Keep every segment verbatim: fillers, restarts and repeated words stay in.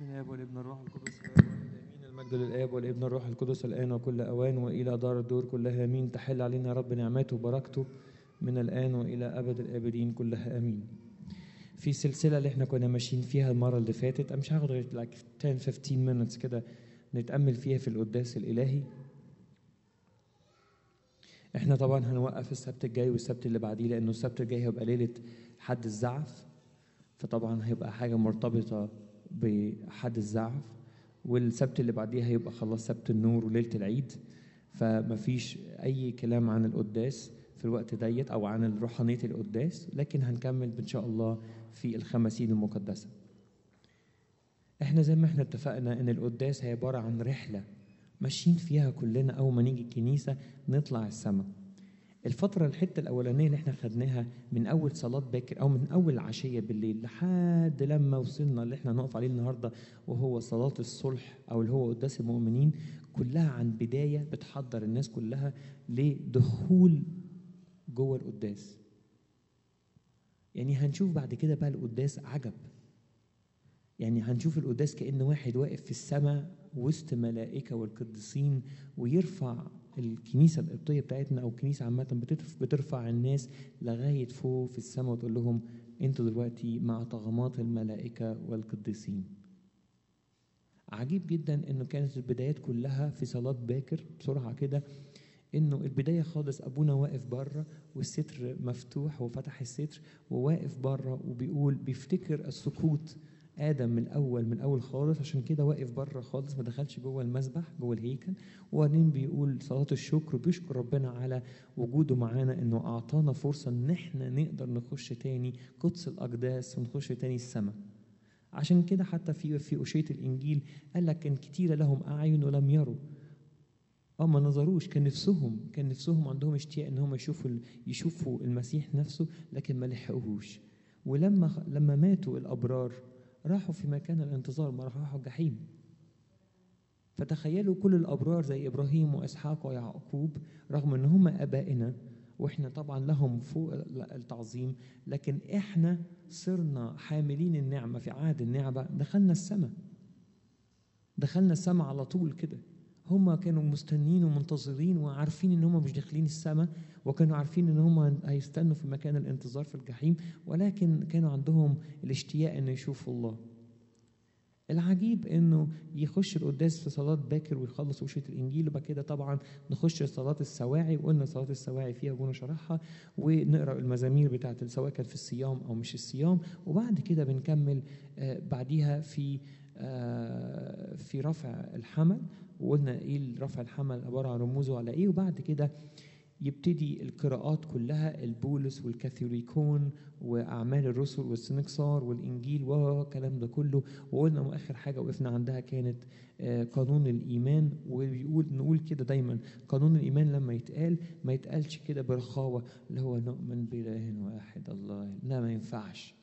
بسم الله والابن الروح القدس امين. المجد للاب والابن الروح القدس الان وكل اوان والى دار الدور كلها امين. تحل علينا رب نعمته وبركته من الان والى ابد الابدين كلها امين. في سلسله اللي احنا كنا ماشيين فيها المره اللي فاتت، انا مش هاخد غير like ten fifteen minutes كده نتامل فيها في القداس الالهي. احنا طبعا هنوقف السبت الجاي والسبت اللي بعديه، لانه السبت الجاي هيبقى ليله حد الزعف، فطبعا هيبقى حاجه مرتبطه بحد الزعف، والسبت اللي بعديه هيبقى خلاص سبت النور وليله العيد، فمفيش اي كلام عن القداس في الوقت ديت او عن روحانيه القداس، لكن هنكمل ان شاء الله في الخمسين المقدسه. احنا زي ما احنا اتفقنا ان القداس هي عباره عن رحله ماشيين فيها كلنا. اول ما نيجي الكنيسه نطلع السماء. الفتره الحته الاولانيه اللي احنا خدناها من اول صلاه باكر او من اول عشيه بالليل لحد لما وصلنا اللي احنا نقف عليه النهارده وهو صلاه الصلح او اللي هو قداس المؤمنين، كلها عن بدايه بتحضر الناس كلها لدخول جوه القداس. يعني هنشوف بعد كده بقى القداس عجب، يعني هنشوف القداس كأن واحد واقف في السماء وسط ملائكة والقديسين ويرفع الكنيسة القبطية بتاعتنا أو الكنيسة عامة بترفع الناس لغاية فوق في السماء وتقول لهم أنتوا دلوقتي مع طغمات الملائكة والقديسين. عجيب جدا إنه كانت البدايات كلها في صلاة باكر بسرعة كده، إنه البداية خالص أبونا واقف بره والستر مفتوح وفتح الستر وواقف بره وبيقول بيفتكر السكوت آدم من الأول من الأول خالص، عشان كده واقف بره خالص ما دخلش جوه المسبح جوه الهيكل. وبعدين بيقول صلاة الشكر بيشكر ربنا على وجوده معانا، إنه أعطانا فرصة إن إحنا نقدر نخش تاني قدس الأقداس ونخش تاني السماء. عشان كده حتى في في أشية الإنجيل قال لك إن كتير لهم أعين ولم يروا. اه ما نظروش، كان نفسهم كان نفسهم عندهم اشتياق ان هم يشوفوا يشوفوا المسيح نفسه، لكن ما لحقوهوش. ولما لما ماتوا الابرار راحوا في مكان الانتظار، ما راحوا الجحيم. فتخيلوا كل الابرار زي ابراهيم واسحاق ويعقوب، رغم ان هم ابائنا واحنا طبعا لهم فوق التعظيم، لكن احنا صرنا حاملين النعمه في عهد النعمه، دخلنا السماء دخلنا السماء على طول كده. هم كانوا مستنين ومنتظرين وعارفين ان هم مش داخلين السماء، وكانوا عارفين ان هم هيستنوا في مكان الانتظار في الجحيم، ولكن كانوا عندهم الاشتياق ان يشوفوا الله. العجيب انه يخش القداس في صلاه باكر ويخلص وشيه الانجيل، وبعد كده طبعا نخش صلاه السواعي، وقلنا صلاه السواعي فيها ابونا شرحها، ونقرا المزامير بتاعت سواء كانت في الصيام او مش الصيام، وبعد كده بنكمل آه بعديها في آه في رفع الحمل، وقلنا ايه رفع الحمل عباره عن رموزه على ايه. وبعد كده يبتدي القراءات كلها، البولس والكاثوليكون واعمال الرسل والسنكسار والانجيل والكلام ده كله. وقلنا اخر حاجه وقفنا عندها كانت قانون الايمان، وبيقول نقول كده دايما قانون الايمان لما يتقال ما يتقالش كده برخاوه اللي هو نؤمن باله واحد الله، لا ما ينفعش.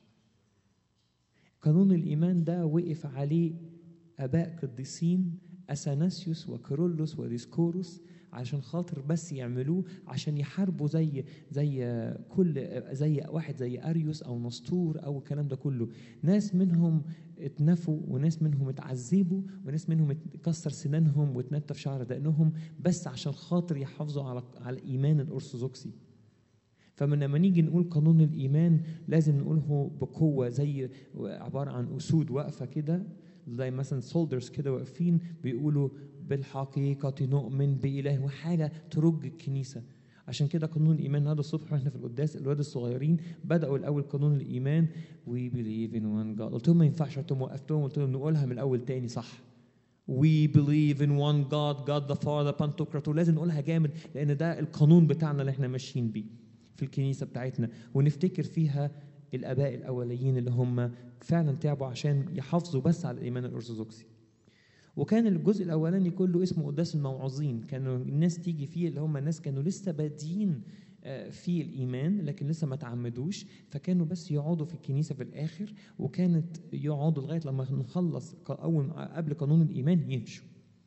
قانون الايمان ده وقف عليه اباء قديسين اثناسيوس وكيرلس وديسكوروس عشان خاطر بس يعملوه عشان يحاربوا زي زي كل زي واحد زي اريوس او نسطور او الكلام ده كله. ناس منهم اتنفوا وناس منهم اتعذبوا وناس منهم اتكسر سنانهم واتنتف شعر دقنهم بس عشان خاطر يحافظوا على على الايمان الارثوذكسي. فمن لما نيجي نقول قانون الايمان لازم نقوله بقوه، زي عباره عن اسود واقفه كده، زي مثلا سولدرز كده واقفين بيقولوا بالحقيقة نؤمن بإله، وحاجة ترج الكنيسة. عشان كده قانون الإيمان هذا الصبح واحنا في القداس الولاد الصغيرين بدأوا الأول قانون الإيمان we believe in one God. قلت لهم ما ينفعش، قلت لهم وقفتهم قلت لهم نقولها من الأول تاني صح. we believe in one God God the Father Pantocrator. لازم نقولها جامد لأن ده القانون بتاعنا اللي احنا ماشيين بيه في الكنيسة بتاعتنا، ونفتكر فيها الآباء الأوليين اللي هم فعلا تعبوا عشان يحافظوا بس على الإيمان الأرثوذكسي. وكان الجزء الاولاني كله اسمه قداس الموعظين، كانوا الناس تيجي فيه اللي هم الناس كانوا لسه بادين في الايمان لكن لسه ما تعمدوش، فكانوا بس يقعدوا في الكنيسه في الاخر، وكانت يقعدوا لغايه لما نخلص اول قبل قانون الايمان يمشوا،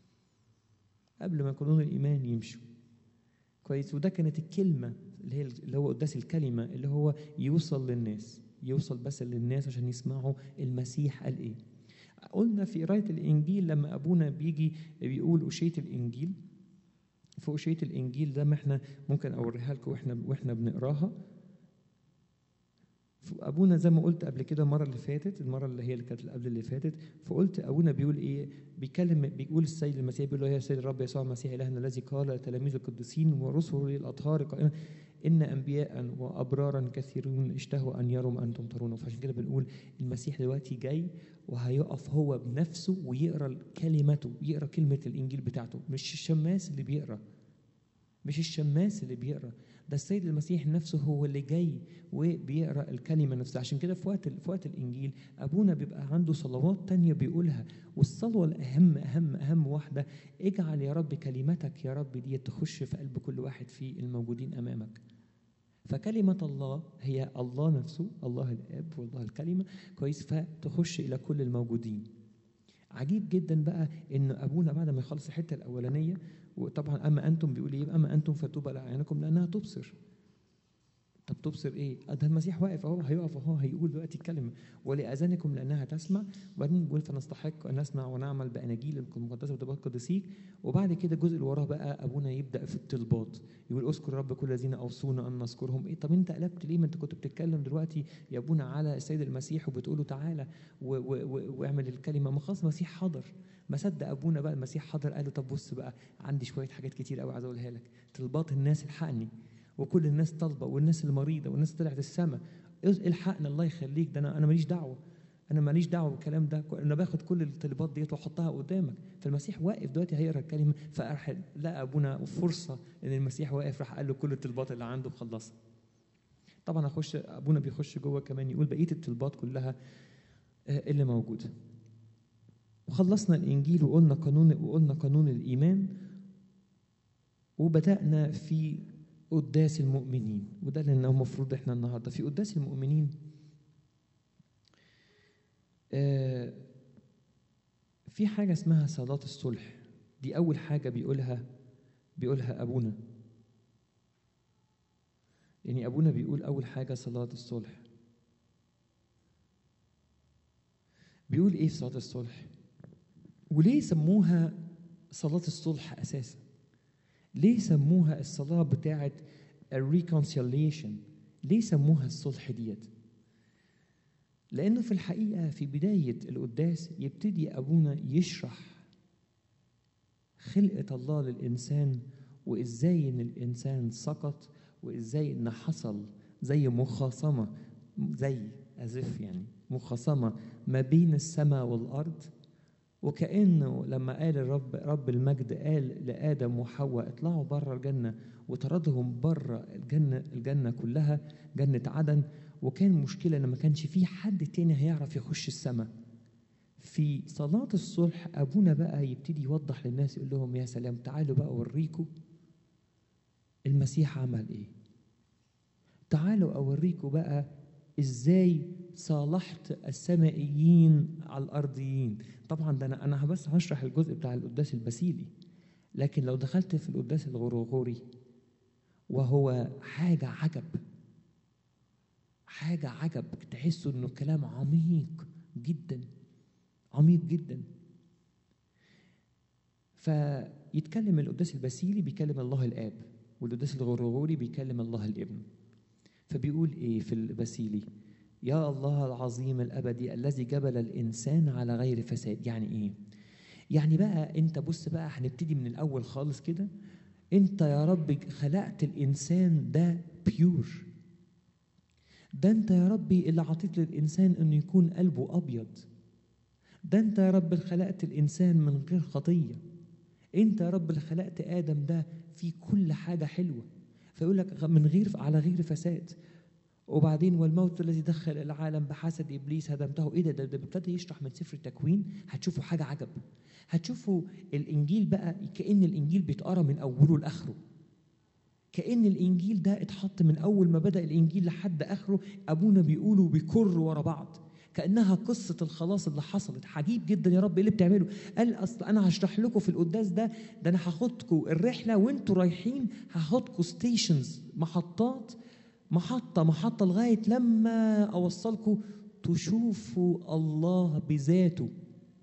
قبل ما قانون الايمان يمشوا كويس. وده كانت الكلمه اللي هي اللي هو قداس الكلمه اللي هو يوصل للناس، يوصل بس للناس عشان يسمعوا المسيح قال ايه. قلنا في قرايه الانجيل لما ابونا بيجي بيقول اشيه الانجيل، في اشيه الانجيل ده ما احنا ممكن اوريها لكم واحنا واحنا بنقراها. ابونا زي ما قلت قبل كده المره اللي فاتت، المره اللي هي اللي كانت قبل اللي فاتت، فقلت ابونا بيقول ايه، بيكلم بيقول السيد المسيح، بيقول له يا سيد الرب يسوع المسيح الهنا الذي قال لتلاميذ القديسين ورسله للاطهار قائلا ان انبياء وابرارا كثيرون اشتهوا ان يروا ما انتم ترون. فعشان كده بنقول المسيح دلوقتي جاي وهيقف هو بنفسه ويقرا كلمته، يقرا كلمه الانجيل بتاعته، مش الشماس اللي بيقرا، مش الشماس اللي بيقرا، ده السيد المسيح نفسه هو اللي جاي وبيقرا الكلمه نفسها. عشان كده في وقت في وقت الانجيل ابونا بيبقى عنده صلوات تانية بيقولها، والصلوه الاهم اهم اهم واحده، اجعل يا رب كلمتك يا رب دي تخش في قلب كل واحد في الموجودين امامك. فكلمه الله هي الله نفسه، الله الاب والله الكلمه، كويس، فتخش الى كل الموجودين. عجيب جدا بقى ان ابونا بعد ما يخلص الحته الاولانيه، وطبعا اما انتم بيقول ايه، اما انتم فتوبى لاعينكم لانها تبصر. طب تبصر ايه؟ ده المسيح واقف اهو، هيقف اهو، هيقول دلوقتي الكلمه، ولاذانكم لانها تسمع. وبعدين بيقول فنستحق ان نسمع ونعمل باناجيلكم المقدسه وتبقى قدسيك. وبعد كده الجزء اللي وراه بقى ابونا يبدا في الطلبات، يقول اذكر رب كل الذين اوصونا ان نذكرهم. ايه طب انت قلبت ليه؟ ما انت كنت بتتكلم دلوقتي يا ابونا على السيد المسيح وبتقول له تعالى واعمل الكلمه. ما خلاص المسيح حاضر، ما صدق ابونا بقى المسيح حاضر، قال له طب بص بقى عندي شويه حاجات كتير قوي عايز اقولها لك، طلبات الناس الحقني، وكل الناس طالبه، والناس المريضه، والناس طلعت السماء، الحقنا الله يخليك، ده انا انا ماليش دعوه، انا ماليش دعوه بالكلام ده، انا باخد كل الطلبات ديت واحطها قدامك. فالمسيح واقف دلوقتي هيقرا الكلمه، فراح لقى ابونا فرصه ان المسيح واقف، راح قال له كل الطلبات اللي عنده خلصها. طبعا اخش ابونا بيخش جوه كمان يقول بقيه الطلبات كلها اللي موجوده. وخلصنا الانجيل وقلنا قانون وقلنا قانون الايمان، وبدانا في قداس المؤمنين، وده اللي المفروض احنا النهارده في قداس المؤمنين. آه في حاجه اسمها صلاه الصلح، دي اول حاجه بيقولها بيقولها ابونا. يعني ابونا بيقول اول حاجه صلاه الصلح. بيقول ايه في صلاه الصلح؟ وليه سموها صلاه الصلح اساسا؟ ليه سموها الصلاه بتاعه الريكونسيليشن؟ ليه سموها الصلح ديت؟ لأنه في الحقيقة في بداية القداس يبتدي أبونا يشرح خلقة الله للإنسان، وإزاي إن الإنسان سقط، وإزاي إن حصل زي مخاصمة، زي أزف يعني مخاصمة ما بين السماء والأرض. وكأنه لما قال الرب رب المجد قال لآدم وحواء اطلعوا بره الجنة، وطردهم بره الجنة الجنة كلها، جنة عدن. وكان مشكلة إن ما كانش فيه حد تاني هيعرف يخش السماء. في صلاة الصلح أبونا بقى يبتدي يوضح للناس، يقول لهم يا سلام تعالوا بقى أوريكم المسيح عمل إيه، تعالوا أوريكم بقى إزاي صالحت السمائيين على الأرضيين. طبعا ده أنا أنا بس هشرح الجزء بتاع القداس البسيلي، لكن لو دخلت في القداس الغرغوري وهو حاجة عجب، حاجة عجب، تحسوا إنه كلام عميق جدا، عميق جدا. فيتكلم القداس البسيلي بيكلم الله الآب، والقداس الغرغوري بيكلم الله الابن. فبيقول إيه في البسيلي؟ يا الله العظيم الأبدي الذي جبل الإنسان على غير فساد. يعني إيه؟ يعني بقى أنت بص بقى، هنبتدي من الأول خالص كده. أنت يا رب خلقت الإنسان ده بيور، ده أنت يا ربي اللي عطيت للإنسان إنه يكون قلبه أبيض، ده أنت يا رب اللي خلقت الإنسان من غير خطية، أنت يا رب اللي خلقت آدم ده في كل حاجة حلوة. فيقول لك من غير على غير فساد. وبعدين والموت الذي دخل العالم بحسد إبليس هدمته. إيه ده؟ ده ابتدى يشرح من سفر التكوين. هتشوفوا حاجة عجب، هتشوفوا الإنجيل بقى كأن الإنجيل بيتقرأ من أوله لآخره، كأن الإنجيل ده اتحط من أول ما بدأ الإنجيل لحد آخره. أبونا بيقولوا بيكر ورا بعض، كأنها قصة الخلاص اللي حصلت. عجيب جدا يا رب، إيه اللي بتعمله؟ قال أصل أنا هشرح لكم في القداس ده، ده أنا هاخدكم الرحلة وأنتوا رايحين، هاخدكم ستيشنز، محطات، محطة محطة لغاية لما أوصلكم تشوفوا الله بذاته.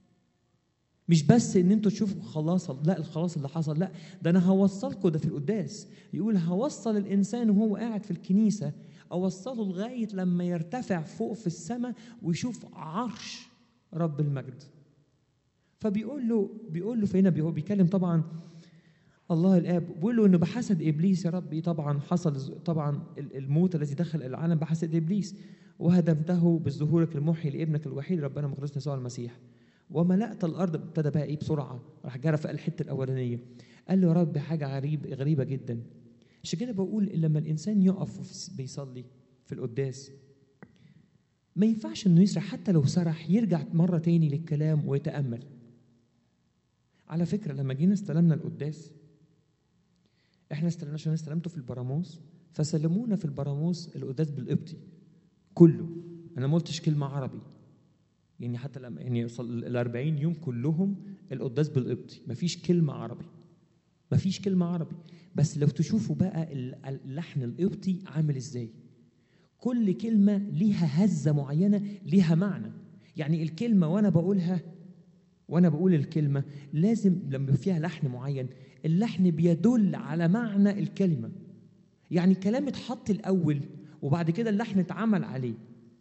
مش بس ان انتوا تشوفوا خلاص، لا الخلاص اللي حصل، لا ده انا هوصلكم. ده في القداس يقول هوصل الانسان وهو قاعد في الكنيسه، اوصله لغايه لما يرتفع فوق في السماء ويشوف عرش رب المجد. فبيقول له بيقول له فهنا بيتكلم طبعا الله الاب، بيقول له انه بحسد ابليس يا ربي طبعا حصل طبعا الموت الذي دخل العالم بحسد ابليس، وهدمته بظهورك المحيي لابنك الوحيد ربنا مخلصنا يسوع المسيح، وملأت الارض. ابتدى بقى ايه بسرعه، راح جرى في الحته الاولانيه، قال له يا رب حاجه غريب غريبه جدا. عشان كده بقول لما الانسان يقف بيصلي في القداس ما ينفعش انه يسرح، حتى لو سرح يرجع مره تاني للكلام ويتامل. على فكره لما جينا استلمنا القداس، احنا استلمنا عشان استلمته في البراموس، فسلمونا في البراموس القداس بالقبطي كله. انا ما قلتش كلمه عربي، يعني حتى لما يعني ال أربعين يوم كلهم القداس بالقبطي، مفيش كلمه عربي، مفيش كلمه عربي. بس لو تشوفوا بقى اللحن القبطي عامل ازاي، كل كلمه ليها هزه معينه، ليها معنى. يعني الكلمه وانا بقولها وانا بقول الكلمه لازم لما فيها لحن معين، اللحن بيدل على معنى الكلمه. يعني الكلام اتحط الاول وبعد كده اللحن اتعمل عليه.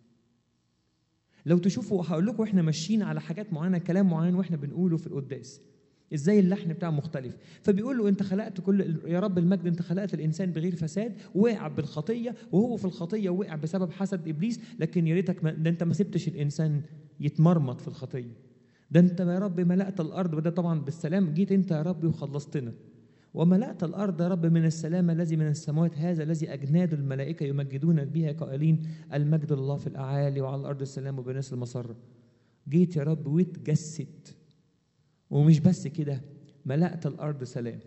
لو تشوفوا هقول لكم احنا ماشيين على حاجات معينه، كلام معين واحنا بنقوله في القداس ازاي اللحن بتاعه مختلف. فبيقول له انت خلقت كل يا رب المجد، انت خلقت الانسان بغير فساد، وقع بالخطيه، وهو في الخطيه وقع بسبب حسد ابليس، لكن يا ريتك ده انت ما سبتش الانسان يتمرمط في الخطيه، ده انت يا رب ملأت الارض، وده طبعا بالسلام جيت انت يا رب وخلصتنا. وملأت الارض يا رب من السلام الذي من السماوات، هذا الذي اجناد الملائكه يمجدون بها قائلين المجد لله في الاعالي وعلى الارض السلام وبالناس المسره. جيت يا رب واتجسد، ومش بس كده ملأت الارض سلام،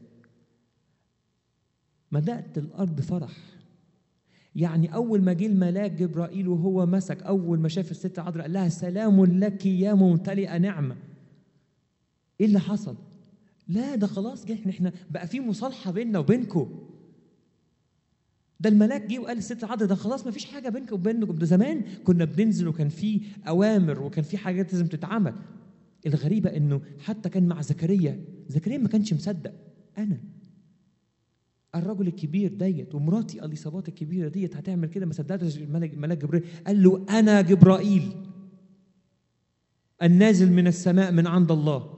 ملأت الارض فرح. يعني اول ما جه الملاك جبرائيل وهو مسك، اول ما شاف الست عذراء قال لها سلام لك يا ممتلئه نعمه. ايه اللي حصل؟ لا ده خلاص جه احنا بقى في مصالحه بيننا وبينكم. ده الملاك جه وقال للست العذراء ده خلاص ما فيش حاجه بينكم وبينكم. ده زمان كنا بننزل وكان في اوامر وكان في حاجات لازم تتعمل. الغريبه انه حتى كان مع زكريا، زكريا ما كانش مصدق. انا الرجل الكبير ديت ومراتي اليصابات الكبيره ديت هتعمل كده؟ ما صدقتش. الملاك جبرائيل قال له انا جبرائيل النازل من السماء من عند الله.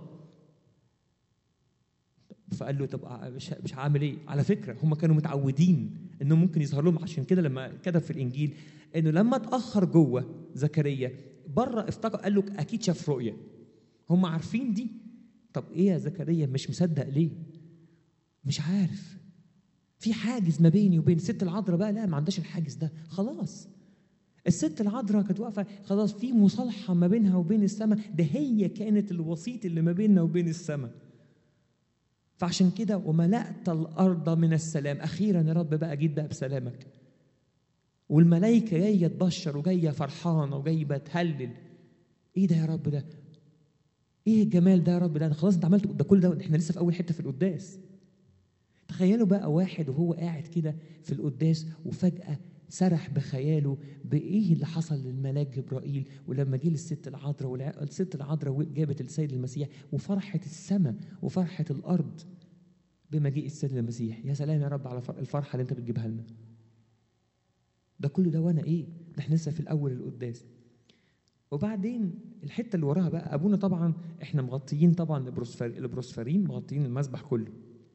فقال له طب مش مش هعمل ايه؟ على فكره هم كانوا متعودين انه ممكن يظهر لهم، عشان كده لما كتب في الانجيل انه لما اتاخر جوه زكريا بره افتكر قال له اكيد شاف رؤيه. هم عارفين دي. طب ايه يا زكريا مش مصدق ليه؟ مش عارف، في حاجز ما بيني وبين الست العذراء. بقى لا ما عندهاش الحاجز ده خلاص. الست العذراء كانت واقفه خلاص، في مصالحه ما بينها وبين السماء، ده هي كانت الوسيط اللي ما بيننا وبين السماء. فعشان كده وملأت الارض من السلام. اخيرا يا رب بقى جيت بقى بسلامك، والملائكه جايه تبشر وجايه فرحانه وجايه تهلل. ايه ده يا رب؟ ده ايه الجمال ده يا رب؟ ده خلاص انت عملت ده كل ده، احنا لسه في اول حته في القداس. تخيلوا بقى واحد وهو قاعد كده في القداس وفجأة سرح بخياله بإيه اللي حصل للملاك جبرائيل، ولما جه للست العذراء، والست العذراء جابت السيد المسيح، وفرحة السماء وفرحة الأرض بمجيء السيد المسيح. يا سلام يا رب على الفرحة اللي أنت بتجيبها لنا. ده كله ده وأنا إيه؟ ده إحنا لسه في الأول القداس. وبعدين الحتة اللي وراها بقى أبونا طبعا إحنا مغطيين طبعا البروسفرين، مغطيين المسبح كله،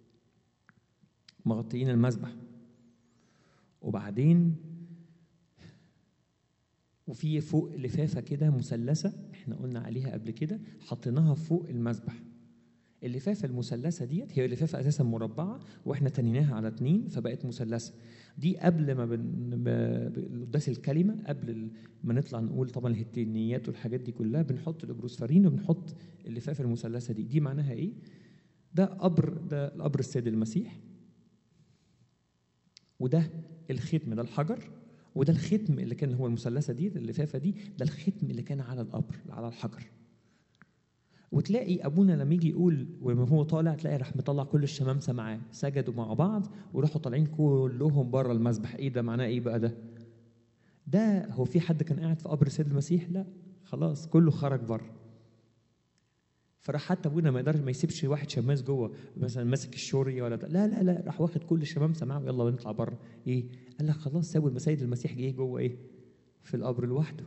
مغطيين المسبح. وبعدين وفي فوق لفافه كده مثلثه احنا قلنا عليها قبل كده، حطيناها فوق المسبح. اللفافه المثلثه ديت هي اللفافه اساسا مربعه واحنا تنيناها على اتنين فبقت مثلثه. دي قبل ما قداس الكلمه، قبل ما نطلع نقول طبعا الهتينيات والحاجات دي كلها، بنحط البروسفرين وبنحط اللفافه المثلثه دي. دي معناها ايه؟ ده قبر، ده قبر السيد المسيح، وده الختم، ده الحجر، وده الختم اللي كان هو المثلثه دي اللفافه دي، ده الختم اللي كان على القبر على الحجر. وتلاقي ابونا لما يجي يقول وما هو طالع تلاقي راح مطلع كل الشمامسه معاه، سجدوا مع بعض وراحوا طالعين كلهم بره المسبح. ايه ده؟ معناه ايه بقى ده؟ ده هو في حد كان قاعد في قبر السيد المسيح؟ لا خلاص كله خرج بره. فراح حتى ابونا ما يقدرش ما يسيبش واحد شماس جوه مثلا ماسك الشوريه ولا لا لا لا، راح واخد كل الشمامسه معاه يلا ونطلع بره. ايه؟ قال لك خلاص سابوا المسيد المسيح جه جوه ايه؟ في القبر لوحده.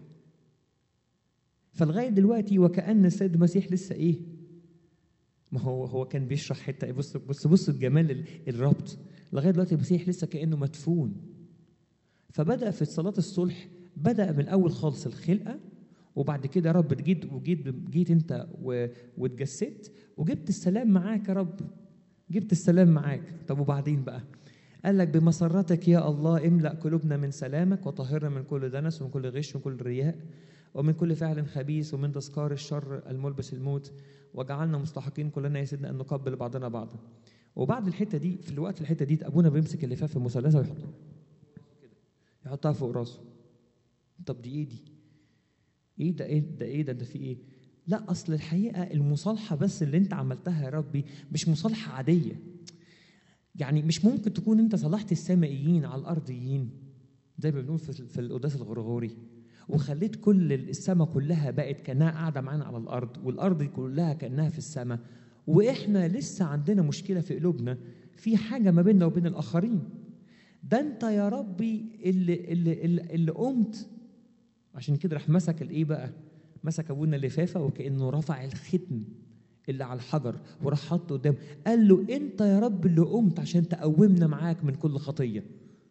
فلغايه دلوقتي وكأن السيد المسيح لسه ايه؟ ما هو هو كان بيشرح حته ايه، بص بص بص الجمال الربط. لغايه دلوقتي المسيح لسه كأنه مدفون. فبدأ في صلاة الصلح، بدأ من اول خالص الخلقه، وبعد كده يا رب جيت وجيت جيت انت واتجسدت وجبت السلام معاك يا رب، جبت السلام معاك. طب وبعدين بقى؟ قال لك بمسرتك يا الله املأ قلوبنا من سلامك وطهرنا من كل دنس ومن كل غش ومن كل رياء ومن كل فعل خبيث ومن تذكار الشر الملبس الموت، وجعلنا مستحقين كلنا يا سيدنا ان نقبل بعضنا بعضا. وبعد الحته دي، في الوقت الحته دي ابونا بيمسك اللفاف المثلثه ويحطها كده، يحطها فوق راسه. طب دي ايه دي؟ ايه ده؟ ايه ده؟ ايه ده؟ ده في ايه؟ لا اصل الحقيقه المصالحه بس اللي انت عملتها يا ربي مش مصالحه عاديه. يعني مش ممكن تكون انت صالحت السمائيين على الارضيين زي ما بنقول في في القداس الغرغوري، وخليت كل السماء كلها بقت كانها قاعده معانا على الارض، والارض كلها كانها في السماء، واحنا لسه عندنا مشكله في قلوبنا، في حاجه ما بيننا وبين الاخرين. ده انت يا ربي اللي اللي اللي, اللي قمت. عشان كده راح مسك الايه بقى؟ مسك ابونا اللفافه وكانه رفع الختم اللي على الحجر وراح حطه قدامه، قال له انت يا رب اللي قمت عشان تقومنا معاك من كل خطيه.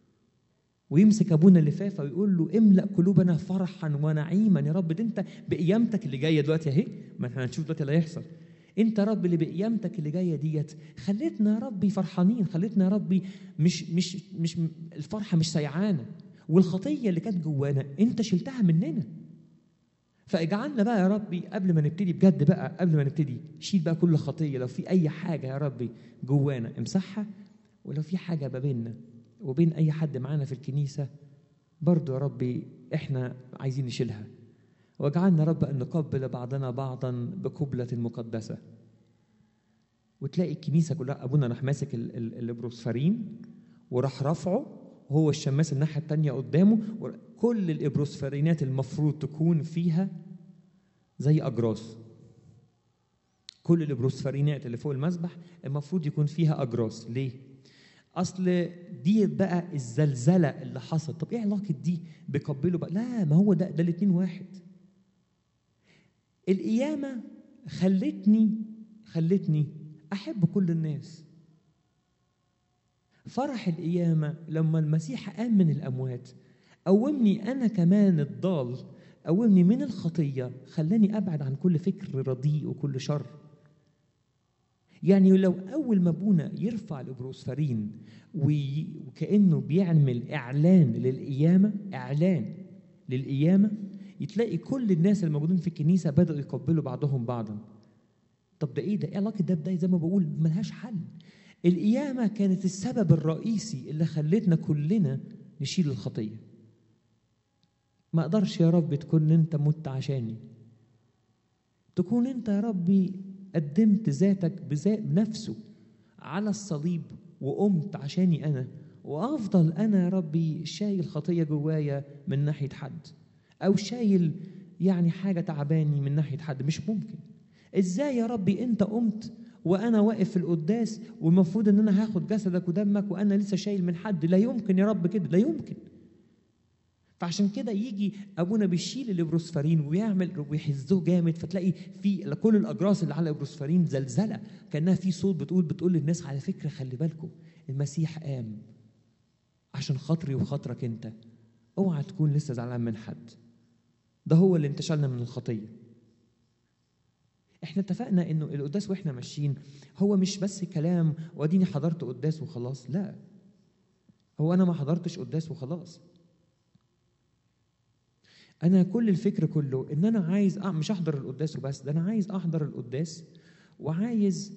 ويمسك ابونا اللفافه ويقول له املأ قلوبنا فرحا ونعيما يا رب. ده انت بقيامتك اللي جايه دلوقتي اهي، ما احنا هنشوف دلوقتي اللي هيحصل. انت يا رب اللي بقيامتك اللي جايه ديت خليتنا يا ربي فرحانين، خليتنا يا ربي مش مش مش الفرحه مش سيعانه، والخطيه اللي كانت جوانا انت شلتها مننا. فاجعلنا بقى يا ربي قبل ما نبتدي بجد بقى، قبل ما نبتدي شيل بقى كل خطيه، لو في اي حاجه يا ربي جوانا امسحها، ولو في حاجه ما بيننا وبين اي حد معانا في الكنيسه برضو يا ربي احنا عايزين نشيلها. واجعلنا يا رب ان نقبل بعضنا بعضا بقبله مقدسه. وتلاقي الكنيسه كلها ابونا راح ماسك الابروسفرين وراح رافعه، وهو الشماس الناحيه الثانيه قدامه، كل الابروسفرينات المفروض تكون فيها زي اجراس. كل الابروسفرينات اللي فوق المسبح المفروض يكون فيها اجراس. ليه؟ اصل دي بقى الزلزله اللي حصلت. طب ايه علاقه دي بقبله بقى؟ لا، ما هو ده ده الاثنين واحد. القيامه خلتني خلتني احب كل الناس. فرح القيامه لما المسيح قام من الاموات قومني انا كمان الضال، قومني من الخطيه، خلاني ابعد عن كل فكر رديء وكل شر. يعني لو اول ما ابونا يرفع الابروسفرين وكانه بيعمل اعلان للقيامه، اعلان للقيامه، يتلاقي كل الناس الموجودين في الكنيسه بداوا يقبلوا بعضهم بعضا. طب ده ايه ده؟ ايه علاقه ده بده؟ زي ما بقول ملهاش حل. القيامه كانت السبب الرئيسي اللي خلتنا كلنا نشيل الخطيه. ما اقدرش يا رب تكون انت مت عشاني، تكون انت يا ربي قدمت ذاتك بذات نفسه على الصليب وقمت عشاني انا، وافضل انا يا ربي شايل خطيه جوايا من ناحيه حد، او شايل يعني حاجه تعباني من ناحيه حد. مش ممكن. ازاي يا ربي انت قمت وانا واقف في القداس والمفروض ان انا هاخد جسدك ودمك وانا لسه شايل من حد؟ لا يمكن يا رب كده، لا يمكن. فعشان كده يجي ابونا بيشيل الابروسفرين ويعمل ويحزه جامد، فتلاقي في كل الاجراس اللي على الابروسفرين زلزله، كانها في صوت بتقول بتقول للناس على فكره خلي بالكم المسيح قام عشان خاطري وخاطرك انت، اوعى تكون لسه زعلان من حد. ده هو اللي انتشلنا من الخطيه. احنا اتفقنا انه القداس واحنا ماشيين هو مش بس كلام واديني حضرت قداس وخلاص. لا، هو انا ما حضرتش قداس وخلاص. أنا كل الفكر كله إن أنا عايز مش أحضر القداس وبس، ده أنا عايز أحضر القداس وعايز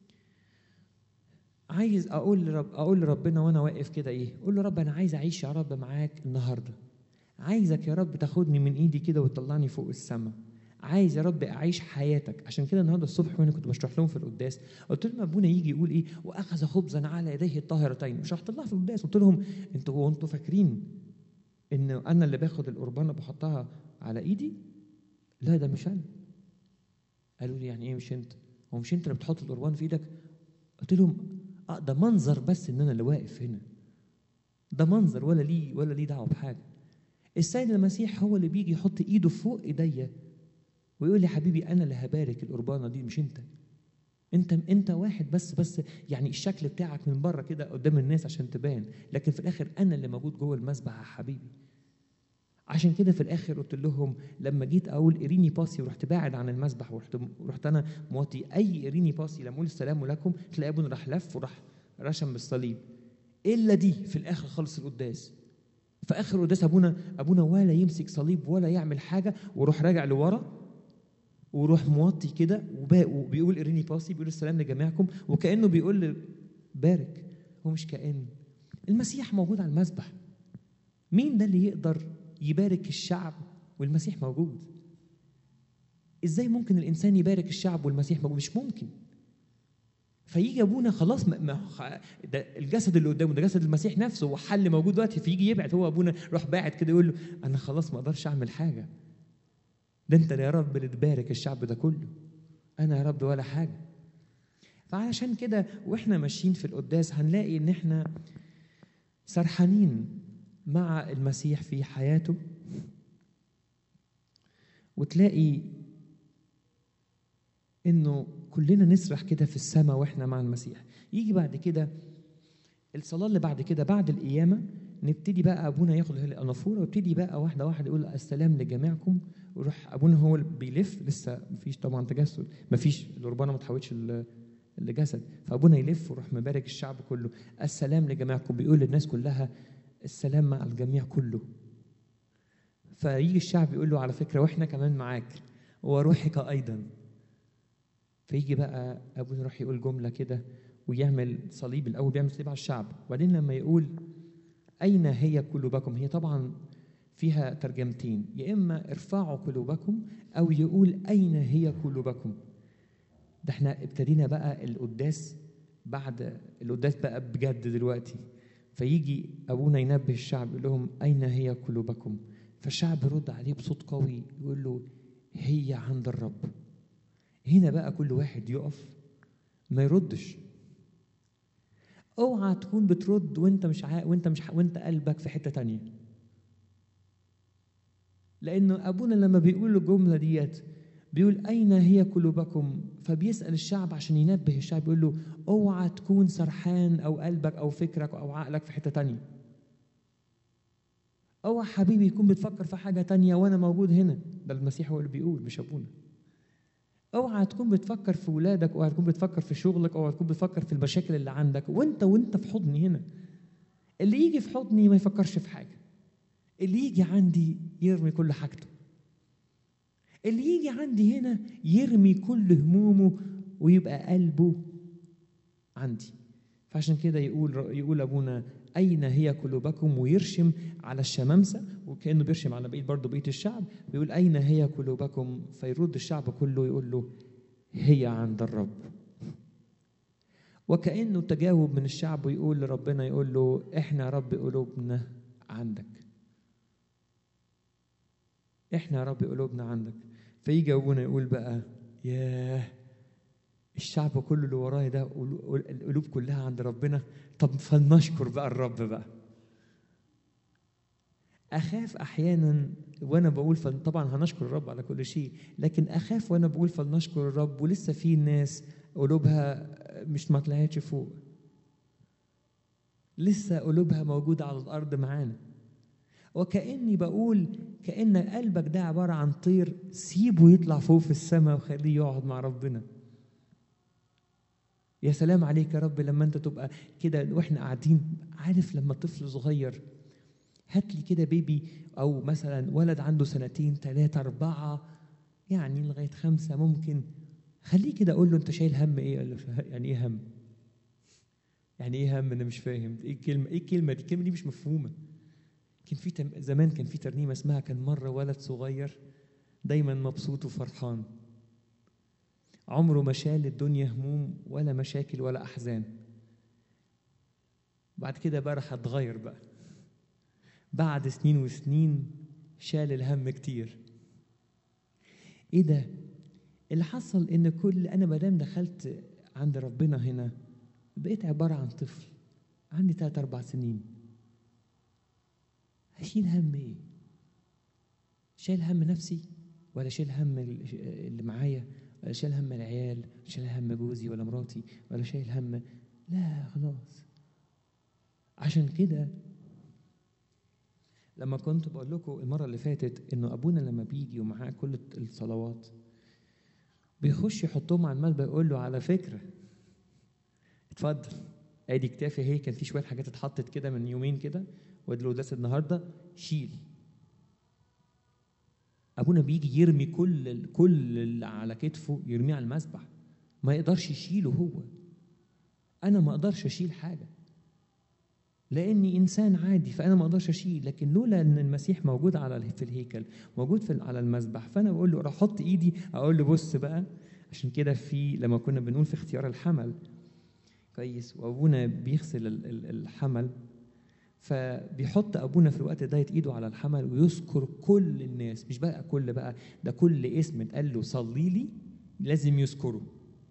عايز أقول لرب أقول لربنا وأنا واقف كده إيه؟ أقول له رب أنا عايز أعيش يا رب معاك النهاردة. عايزك يا رب تاخدني من إيدي كده وتطلعني فوق السماء. عايز يا رب أعيش حياتك. عشان كده النهارده الصبح وأنا كنت بشرح لهم في القداس قلت لهم أبونا يجي يقول إيه؟ وأخذ خبزا على يديه الطاهرتين. شرحت لها في القداس قلت لهم أنتوا أنتوا فاكرين إن أنا اللي باخد القربانة بحطها على إيدي؟ لا، ده مش أنا. قالوا لي يعني ايه مش انت؟ هو مش انت اللي بتحط القربان في ايدك؟ قلت لهم اه ده منظر بس ان انا اللي واقف هنا، ده منظر ولا ليه ولا ليه دعوه بحاجه. السيد المسيح هو اللي بيجي يحط ايده فوق ايديا ويقول لي حبيبي انا اللي هبارك القربانه دي مش انت. انت انت واحد بس بس يعني الشكل بتاعك من بره كده قدام الناس عشان تبان، لكن في الاخر انا اللي موجود جوه المذبح يا حبيبي. عشان كده في الاخر قلت لهم لما جيت اقول اريني باسي ورحت باعد عن المذبح ورحت رحت انا موطي اي اريني باسي لما اقول السلام لكم، تلاقي ابونا راح لف وراح رشم بالصليب. الا دي في الاخر خالص القداس، في اخر القداس ابونا ابونا ولا يمسك صليب ولا يعمل حاجه، وروح راجع لورا وروح موطي كده وبيقول اريني باسي، بيقول السلام لجميعكم، وكانه بيقول بارك. هو مش كأن المسيح موجود على المذبح. مين ده اللي يقدر يبارك الشعب والمسيح موجود؟ ازاي ممكن الانسان يبارك الشعب والمسيح موجود؟ مش ممكن. فيجي ابونا خلاص ما ده الجسد اللي قدامه ده جسد المسيح نفسه وحل موجود دلوقتي، فيجي يبعد هو ابونا روح باعد كده يقول له انا خلاص ما اقدرش اعمل حاجه، ده انت يا رب اللي تبارك الشعب ده كله، انا يا رب ولا حاجه. فعشان كده واحنا ماشيين في القداس هنلاقي ان احنا سرحانين مع المسيح في حياته، وتلاقي انه كلنا نسرح كده في السماء واحنا مع المسيح. يجي بعد كده الصلاه اللي بعد كده بعد القيامه، نبتدي بقى ابونا ياخد الانافوره ويبتدي بقى واحده واحده يقول السلام لجميعكم، ويروح ابونا هو اللي بيلف، لسه مفيش طبعا تجسد، مفيش القربانه ما تحولش لجسد، فابونا يلف ويروح مبارك الشعب كله السلام لجميعكم، بيقول للناس كلها السلام مع الجميع كله. فيجي الشعب يقول له على فكره واحنا كمان معاك وروحك ايضا. فيجي بقى ابونا يروح يقول جمله كده ويعمل صليب، الاول بيعمل صليب على الشعب، وبعدين لما يقول اين هي قلوبكم، هي طبعا فيها ترجمتين، يا اما ارفعوا قلوبكم او يقول اين هي قلوبكم. ده احنا ابتدينا بقى القداس، بعد القداس بقى بجد دلوقتي. فيجي ابونا ينبه الشعب يقول لهم اين هي قلوبكم، فالشعب يرد عليه بصوت قوي يقول له هي عند الرب. هنا بقى كل واحد يقف ما يردش. اوعى تكون بترد وانت مش عا... وانت مش ح... وانت قلبك في حته تانية. لانه ابونا لما بيقول الجمله ديت بيقول اين هي قلوبكم، فبيسال الشعب عشان ينبه الشعب يقول له اوعى تكون سرحان او قلبك او فكرك او عقلك في حته تانية. اوعى حبيبي يكون بتفكر في حاجه تانية وانا موجود هنا. ده المسيح هو اللي بيقول مش ابونا. اوعى تكون بتفكر في ولادك، اوعى تكون بتفكر في شغلك، اوعى تكون بتفكر في المشاكل اللي عندك، وانت وانت في حضني هنا. اللي يجي في حضني ما يفكرش في حاجه، اللي يجي عندي يرمي كل حاجته، اللي يجي عندي هنا يرمي كل همومه ويبقى قلبه عندي. فعشان كده يقول يقول ابونا اين هي قلوبكم، ويرشم على الشمامسه وكانه بيرشم على بقيه برضه بقيه الشعب، بيقول اين هي قلوبكم، فيرد الشعب كله يقول له هي عند الرب. وكانه تجاوب من الشعب ويقول لربنا يقول له احنا يا رب قلوبنا عندك، احنا يا رب قلوبنا عندك. فيجي ابونا يقول بقى ياه الشعب كله اللي ورايا ده القلوب كلها عند ربنا، طب فلنشكر بقى الرب بقى. اخاف احيانا وانا بقول فل... طبعا هنشكر الرب على كل شيء، لكن اخاف وانا بقول فلنشكر الرب ولسه في ناس قلوبها مش ما طلعتش فوق، لسه قلوبها موجوده على الارض معانا. وكأني بقول كأن قلبك ده عباره عن طير، سيبه يطلع فوق في السماء وخليه يقعد مع ربنا. يا سلام عليك يا رب لما انت تبقى كده واحنا قاعدين، عارف لما طفل صغير هات لي كده بيبي او مثلا ولد عنده سنتين ثلاثة أربعة يعني لغاية خمسة ممكن، خليه كده اقول له انت شايل هم ايه؟ قال له يعني ايه هم؟ يعني ايه هم؟ انا مش فاهم ايه الكلمة، ايه الكلمة دي؟ الكلمة دي مش مفهومة. كان في تم... زمان كان في ترنيمة اسمها كان مرة ولد صغير دايما مبسوط وفرحان، عمره ما شال الدنيا هموم ولا مشاكل ولا أحزان. بعد كده بقى راح اتغير بقى، بعد سنين وسنين شال الهم كتير. ايه ده؟ اللي حصل ان كل انا ما دام دخلت عند ربنا هنا بقيت عباره عن طفل عندي ثلاث اربع سنين. هشيل هم ايه؟ شايل هم نفسي ولا شايل هم اللي معايا ولا شايل هم العيال ولا شايل هم جوزي ولا مراتي ولا شايل هم؟ لا خلاص. عشان كده لما كنت بقول لكم المره اللي فاتت انه ابونا لما بيجي ومعاه كل الصلوات بيخش يحطهم على المذبح يقول له على فكره اتفضل ادي كتافي اهي، كان في شويه حاجات اتحطت كده من يومين كده وادي القداس النهارده شيل. ابونا بيجي يرمي كل كل اللي على كتفه يرميه على المذبح، ما يقدرش يشيله هو. انا ما اقدرش اشيل حاجه لاني انسان عادي، فانا ما اقدرش اشيل. لكن لولا ان المسيح موجود على في الهيكل موجود في على المذبح، فانا بقول له احط ايدي اقول له بص بقى. عشان كده في لما كنا بنقول في اختيار الحمل كويس وابونا بيغسل الحمل، فبيحط ابونا في الوقت ده ايده على الحمل ويذكر كل الناس، مش بقى كل بقى ده كل اسم اتقال له صلي لي لازم يذكره،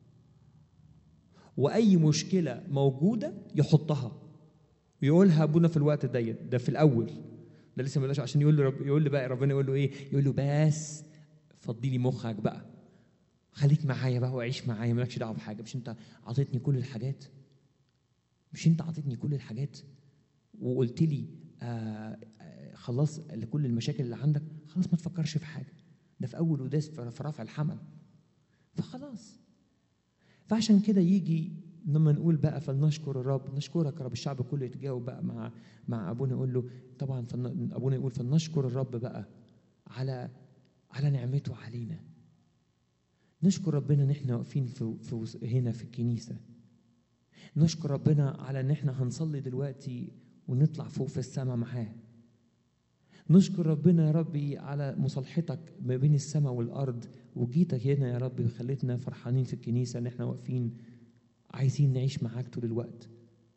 واي مشكله موجوده يحطها ويقولها ابونا في الوقت ده. ده في الاول ده لسه ما بلاش، عشان يقول له رب يقول له بقى ربنا يقول له ايه؟ يقول له بس فضي لي مخك بقى، خليك معايا بقى وعيش معايا، مالكش دعوه بحاجه. مش انت عطيتني كل الحاجات؟ مش انت عطيتني كل الحاجات وقلت لي آه آه خلاص لكل المشاكل اللي عندك؟ خلاص ما تفكرش في حاجه. ده في اول وداس في رفع الحمل، فخلاص. فعشان كده يجي لما نقول بقى فلنشكر الرب، نشكرك يا رب. الشعب كله يتجاوب بقى مع مع ابونا يقول له طبعا فلن ابونا يقول فلنشكر الرب بقى على على نعمته علينا. نشكر ربنا ان احنا واقفين في, في هنا في الكنيسه. نشكر ربنا على ان احنا هنصلي دلوقتي ونطلع فوق في السماء معاه. نشكر ربنا يا ربي على مصالحتك ما بين السماء والارض، وجيتك هنا يا رب وخليتنا فرحانين في الكنيسه ان احنا واقفين عايزين نعيش معاك طول الوقت.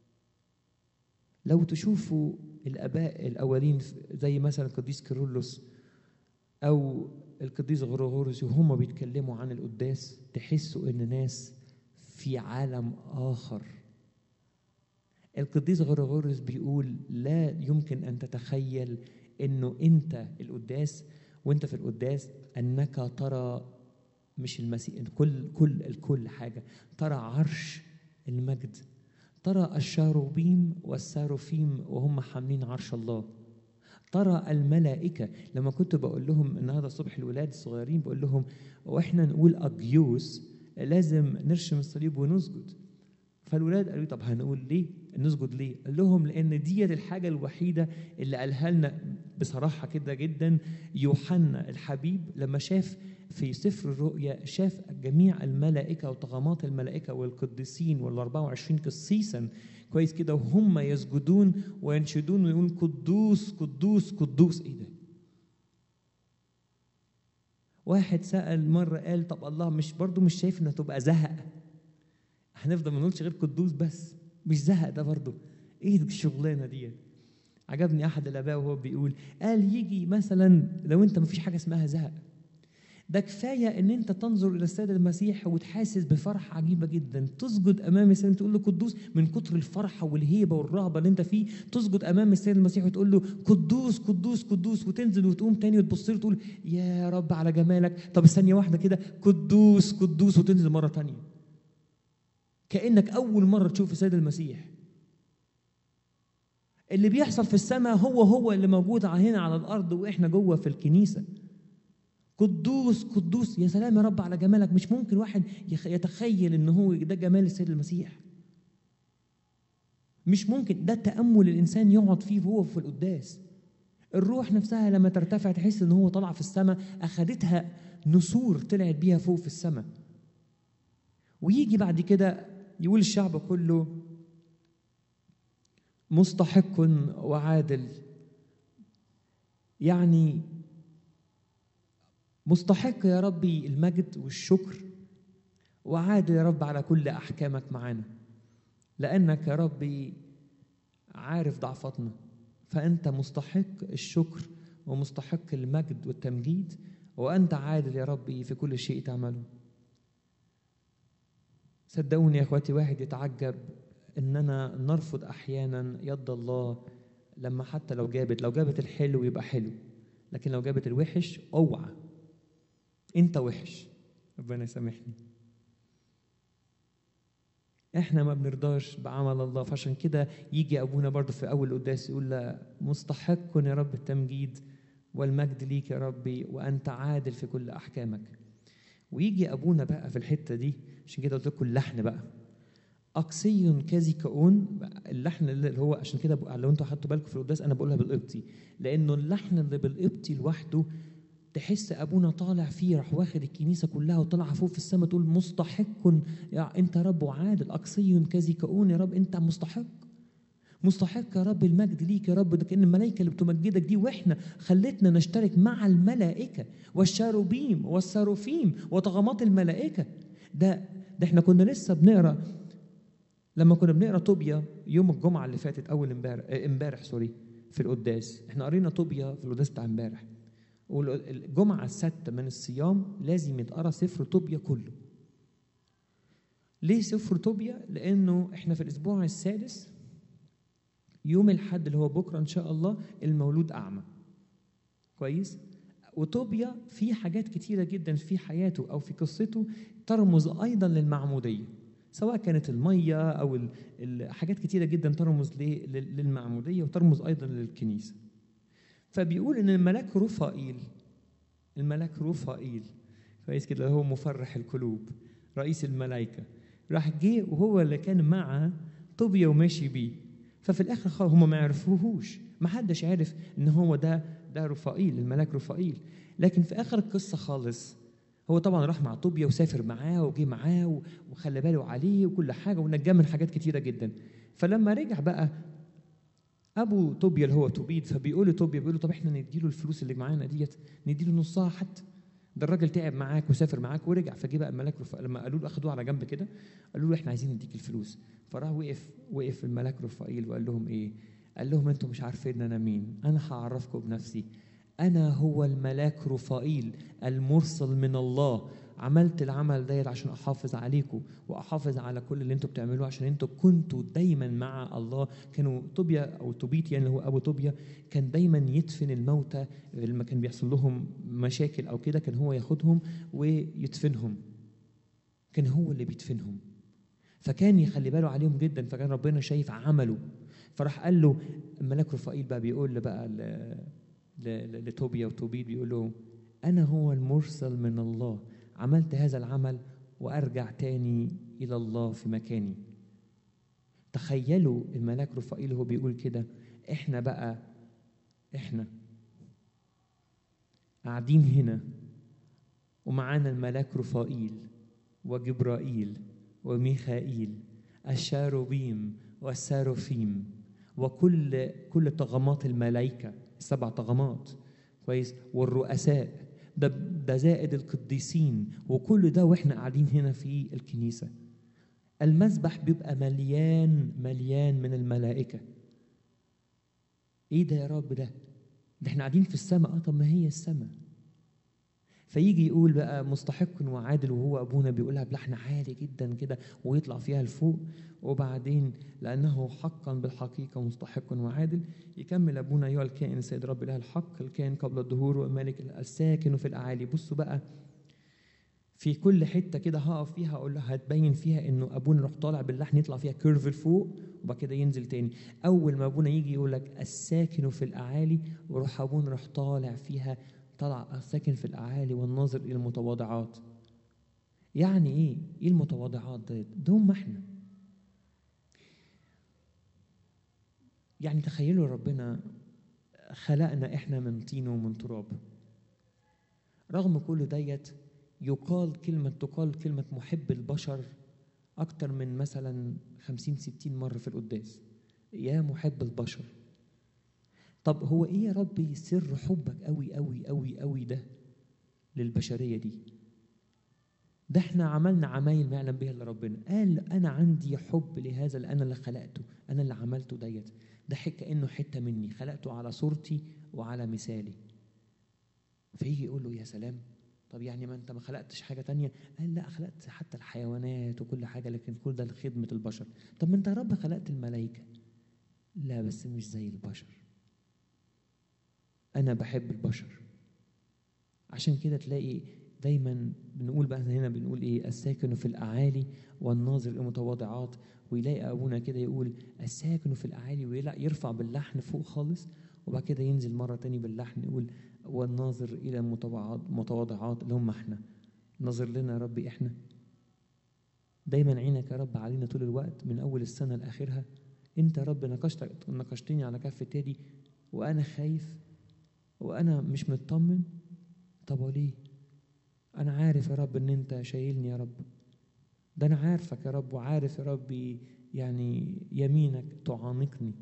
لو تشوفوا الاباء الاولين زي مثلا القديس كيرلس او القديس غرغوريوس وهم بيتكلموا عن القداس تحسوا ان ناس في عالم اخر. القديس غرغوريوس بيقول لا يمكن ان تتخيل انه انت القداس وانت في القداس انك ترى مش المسيح كل كل الكل حاجه، ترى عرش المجد، ترى الشاروبيم والساروفيم وهم حاملين عرش الله، ترى الملائكة. لما كنت بقول لهم النهارده الصبح الولاد الصغيرين بقول لهم واحنا نقول أجيوس لازم نرشم الصليب ونسجد، فالولاد قالوا طب هنقول ليه نسجد ليه؟ قال لهم لأن دي الحاجة الوحيدة اللي قالها لنا بصراحة كده جدا يوحنا الحبيب لما شاف في سفر الرؤيا، شاف جميع الملائكة وطغمات الملائكة والقديسين والأربعة وعشرين قسيسا كويس كده وهم يسجدون وينشدون ويقولون قدوس قدوس قدوس. ايه ده؟ واحد سأل مرة قال طب الله مش برضو مش شايف انها تبقى زهق؟ هنفضل ما نقولش غير قدوس بس، مش زهق ده برضو؟ ايه الشغلانة دي؟ عجبني احد الاباء وهو بيقول قال يجي مثلا لو انت ما فيش حاجة اسمها زهق، ده كفاية ان انت تنظر الى السيد المسيح وتحاسس بفرحة عجيبة جدا، تسجد امام السيد تقول له قدوس من كتر الفرحة والهيبة والرهبة اللي انت فيه، تسجد امام السيد المسيح وتقول له قدوس قدوس قدوس، وتنزل وتقوم تاني وتبص له تقول يا رب على جمالك. طب ثانية واحدة كده قدوس قدوس وتنزل مرة تانية كأنك اول مرة تشوف السيد المسيح. اللي بيحصل في السماء هو هو اللي موجود هنا على الارض واحنا جوه في الكنيسة. قدوس قدوس، يا سلام يا رب على جمالك. مش ممكن واحد يتخيل ان هو ده جمال السيد المسيح، مش ممكن. ده التأمل الانسان يقعد فيه وهو في القداس. الروح نفسها لما ترتفع تحس ان هو طلع في السماء، اخذتها نسور طلعت بيها فوق في السماء. ويجي بعد كده يقول الشعب كله مستحق وعادل، يعني مستحق يا ربي المجد والشكر، وعادل يا رب على كل أحكامك معانا، لأنك يا ربي عارف ضعفتنا، فأنت مستحق الشكر ومستحق المجد والتمجيد، وأنت عادل يا ربي في كل شيء تعمله. صدقوني يا اخواتي، واحد يتعجب اننا نرفض احيانا يد الله، لما حتى لو جابت لو جابت الحلو يبقى حلو، لكن لو جابت الوحش اوعى، انت وحش، ربنا يسامحني. احنا ما بنرضاش بعمل الله، فعشان كده يجي ابونا برضو في اول القداس يقول لا مستحق يا رب التمجيد والمجد ليك يا ربي وانت عادل في كل احكامك. ويجي ابونا بقى في الحته دي، عشان كده قلت لكم اللحن بقى اقسي كازيكاون، اللحن اللي هو عشان كده لو انتوا خدتوا بالكم في القداس انا بقولها بالقبطي، لانه اللحن اللي بالقبطي لوحده تحس ابونا طالع فيه، راح واخد الكنيسه كلها وطلع فوق في السماء تقول مستحق يا انت رب وعادل، اقسي كازيكاون يا رب انت مستحق، مستحق يا رب المجد ليك يا رب. ده كأن الملائكه اللي بتمجدك دي واحنا خلتنا نشترك مع الملائكه والشاروبيم والساروفيم وطغمات الملائكه. ده ده احنا كنا لسه بنقرا، لما كنا بنقرا طوبيا يوم الجمعه اللي فاتت اول امبارح امبارح سوري في القداس، احنا قرينا طوبيا في القداس بتاع امبارح، والجمعه السادسه من الصيام لازم يتقرا سفر طوبيا كله. ليه سفر طوبيا؟ لانه احنا في الاسبوع السادس يوم الحد اللي هو بكره ان شاء الله المولود اعمى. كويس؟ وطوبيا في حاجات كتيره جدا في حياته او في قصته ترمز ايضا للمعموديه، سواء كانت الميه او حاجات كتيره جدا ترمز للمعموديه وترمز ايضا للكنيسه. فبيقول ان الملاك رفائيل، الملاك رفائيل كويس كده هو مفرح القلوب رئيس الملائكه، راح جه وهو اللي كان مع طوبيا وماشي بيه. ففي الاخر خالص هم ما يعرفوهوش، ما حدش عارف ان هو ده ده رفائيل، الملاك رفائيل. لكن في اخر القصه خالص هو طبعا راح مع طوبيا وسافر معاه وجي معاه وخلى باله عليه وكل حاجه ونجاه من حاجات كتيره جدا. فلما رجع بقى ابو طوبيا اللي هو توبيد، فبيقول لطوبيا بيقول له طب احنا نديله الفلوس اللي معانا ديت، نديله نصها حتى، ده الراجل تعب معاك وسافر معاك ورجع. فجه بقى الملاك رفائيل لما قالوا له اخدوه على جنب كده قالوا له احنا عايزين نديك الفلوس. فراح وقف وقف الملاك رفائيل وقال لهم ايه؟ قال لهم انتم مش عارفين انا مين، انا هعرفكم بنفسي، انا هو الملاك رفائيل المرسل من الله، عملت العمل ديت عشان احافظ عليكم واحافظ على كل اللي انتوا بتعملوه عشان انتوا كنتوا دايما مع الله. كانوا طوبيا او توبيت يعني هو ابو طوبيا كان دايما يدفن الموتى لما كان بيحصل لهم مشاكل او كده، كان هو ياخدهم ويدفنهم، كان هو اللي بيدفنهم، فكان يخلي باله عليهم جدا، فكان ربنا شايف عمله. فراح قال له الملاك رفائيل بقى بيقول بقى لطوبيا وتوبيت بيقول له انا هو المرسل من الله، عملت هذا العمل وارجع تاني الى الله في مكاني. تخيلوا الملاك رفائيل هو بيقول كده، احنا بقى احنا قاعدين هنا ومعانا الملاك رفائيل وجبرائيل وميخائيل الشاروبيم والساروفيم وكل كل طغمات الملائكه السبع طغمات كويس، والرؤساء، ده ده زائد القديسين، وكل ده واحنا قاعدين هنا في الكنيسه. المسبح بيبقى مليان مليان من الملائكه. ايه ده يا رب؟ ده ده احنا قاعدين في السماء. اه طب ما هي السماء. فيجي يقول بقى مستحق وعادل، وهو ابونا بيقولها بلحن عالي جدا كده ويطلع فيها لفوق، وبعدين لانه حقا بالحقيقه مستحق وعادل يكمل ابونا ايها الكائن السيد رب اله الحق الكائن قبل الدهور والمالك الساكن في الاعالي. بصوا بقى في كل حته كده هقف فيها اقول لها هتبين فيها انه ابونا راح طالع باللحن يطلع فيها كيرف لفوق وبعد كده ينزل تاني. اول ما ابونا يجي يقول لك الساكن في الاعالي وروح ابونا راح طالع فيها طلع الساكن في الاعالي والناظر الى المتواضعات. يعني ايه؟ ايه المتواضعات ديت؟ ده هم احنا. يعني تخيلوا ربنا خلقنا احنا من طين ومن تراب، رغم كل ديت يقال كلمة تقال كلمة محب البشر أكتر من مثلا خمسين ستين مرة في القداس، يا محب البشر. طب هو إيه يا ربي سر حبك قوي قوي قوي قوي ده للبشرية دي؟ ده احنا عملنا عمايل ما يعلم بها إلا ربنا. قال أنا عندي حب لهذا اللي أنا اللي خلقته، أنا اللي عملته ديت، ده كأنه حتة مني، خلقته على صورتي وعلى مثالي. فيجي يقول له يا سلام، طب يعني ما انت ما خلقتش حاجه تانية؟ قال لا، خلقت حتى الحيوانات وكل حاجه، لكن كل ده لخدمه البشر. طب ما انت يا رب خلقت الملائكه. لا بس مش زي البشر، انا بحب البشر. عشان كده تلاقي دايما بنقول بقى هنا، بنقول ايه؟ الساكن في الاعالي والناظر المتواضعات. ويلاقي ابونا كده يقول الساكن في الاعالي، ويرفع باللحن فوق خالص، وبعد كده ينزل مره تاني باللحن يقول والناظر الى المتواضعات، اللي هم احنا. ناظر لنا يا رب احنا، دايما عينك يا رب علينا طول الوقت من اول السنه لاخرها. انت يا رب نقشت نقشتني على كف تادي وانا خايف وانا مش مطمن. طب وليه؟ انا عارف يا رب ان انت شايلني يا رب، ده انا عارفك يا رب، وعارف يا رب يعني يمينك تعانقني.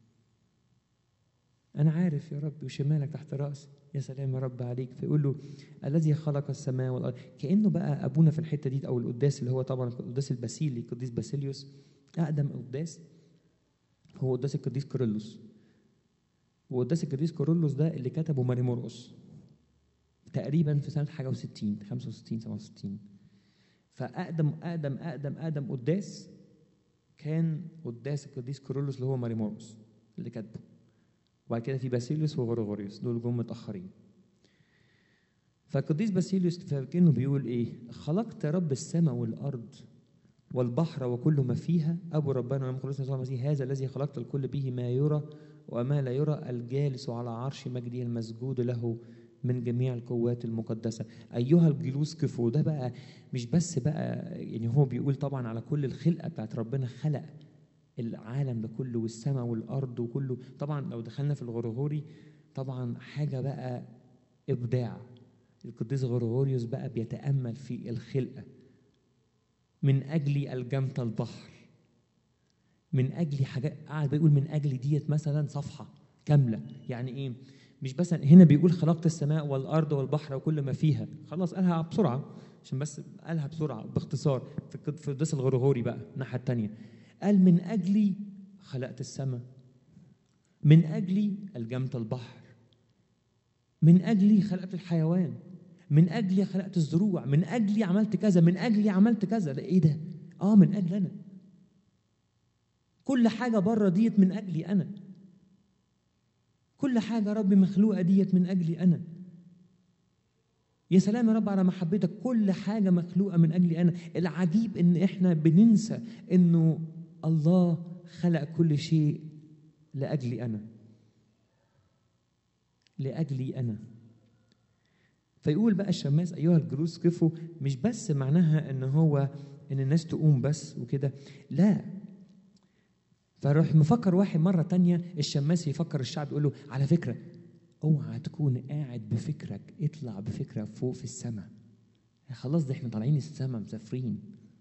انا عارف يا رب، وشمالك تحت راسي. يا سلام يا رب عليك. فيقول له الذي خلق السماء والارض. كانه بقى ابونا في الحته دي، او القداس اللي هو طبعا القداس الباسيلي، القديس باسيليوس، اقدم قداس هو قداس القديس كيرلس. وقداس القديس كيرلس ده اللي كتبه ماري مرقس تقريبا في سنه حاجه وستين، خمسة وستين سبعة وستين. فاقدم اقدم اقدم اقدم قداس كان قداس القديس كيرلس اللي هو ماري مرقس اللي كاتبه. وبعد كده في باسيليوس وغريغوريوس، دول جم متاخرين. فالقديس باسيليوس كانه بيقول ايه؟ خلقت رب السماء والارض والبحر وكل ما فيها، ابو ربنا ومخلصنا يسوع المسيح، هذا الذي خلقت الكل به، ما يرى وما لا يرى، الجالس على عرش مجده المسجود له من جميع القوات المقدسه. ايها الجلوس كفوا. ده بقى مش بس بقى يعني هو بيقول طبعا على كل الخلقه بتاعت ربنا، خلق العالم ده كله والسماء والارض وكله. طبعا لو دخلنا في الغرغوري طبعا حاجه بقى ابداع. القديس غرغوريوس بقى بيتامل في الخلقه. من اجل الجمت البحر، من اجل حاجات، قاعد بيقول من اجل ديت مثلا صفحه كامله. يعني ايه؟ مش بس هنا بيقول خلقت السماء والارض والبحر وكل ما فيها، خلاص قالها بسرعه عشان بس قالها بسرعه باختصار. في القداس الغرغوري بقى الناحيه الثانيه قال من اجلي خلقت السماء، من اجلي الجمت البحر، من اجلي خلقت الحيوان، من اجلي خلقت الزروع، من اجلي عملت كذا، من اجلي عملت كذا. ده ايه ده؟ اه من اجل انا. كل حاجه بره ديت من اجلي انا. كل حاجه ربي مخلوقه ديت من اجلي انا. يا سلام يا رب على محبتك. كل حاجه مخلوقه من اجلي انا. العجيب ان احنا بننسى انه الله خلق كل شيء لاجلي انا، لاجلي انا. فيقول بقى الشماس ايها الجلوس كفوا، مش بس معناها ان هو ان الناس تقوم بس وكده، لا. فروح مفكر واحد مره تانية الشماس يفكر الشعب يقول له على فكره اوعى تكون قاعد بفكرك، اطلع بفكره فوق في السماء. خلاص ده احنا طالعين السماء مسافرين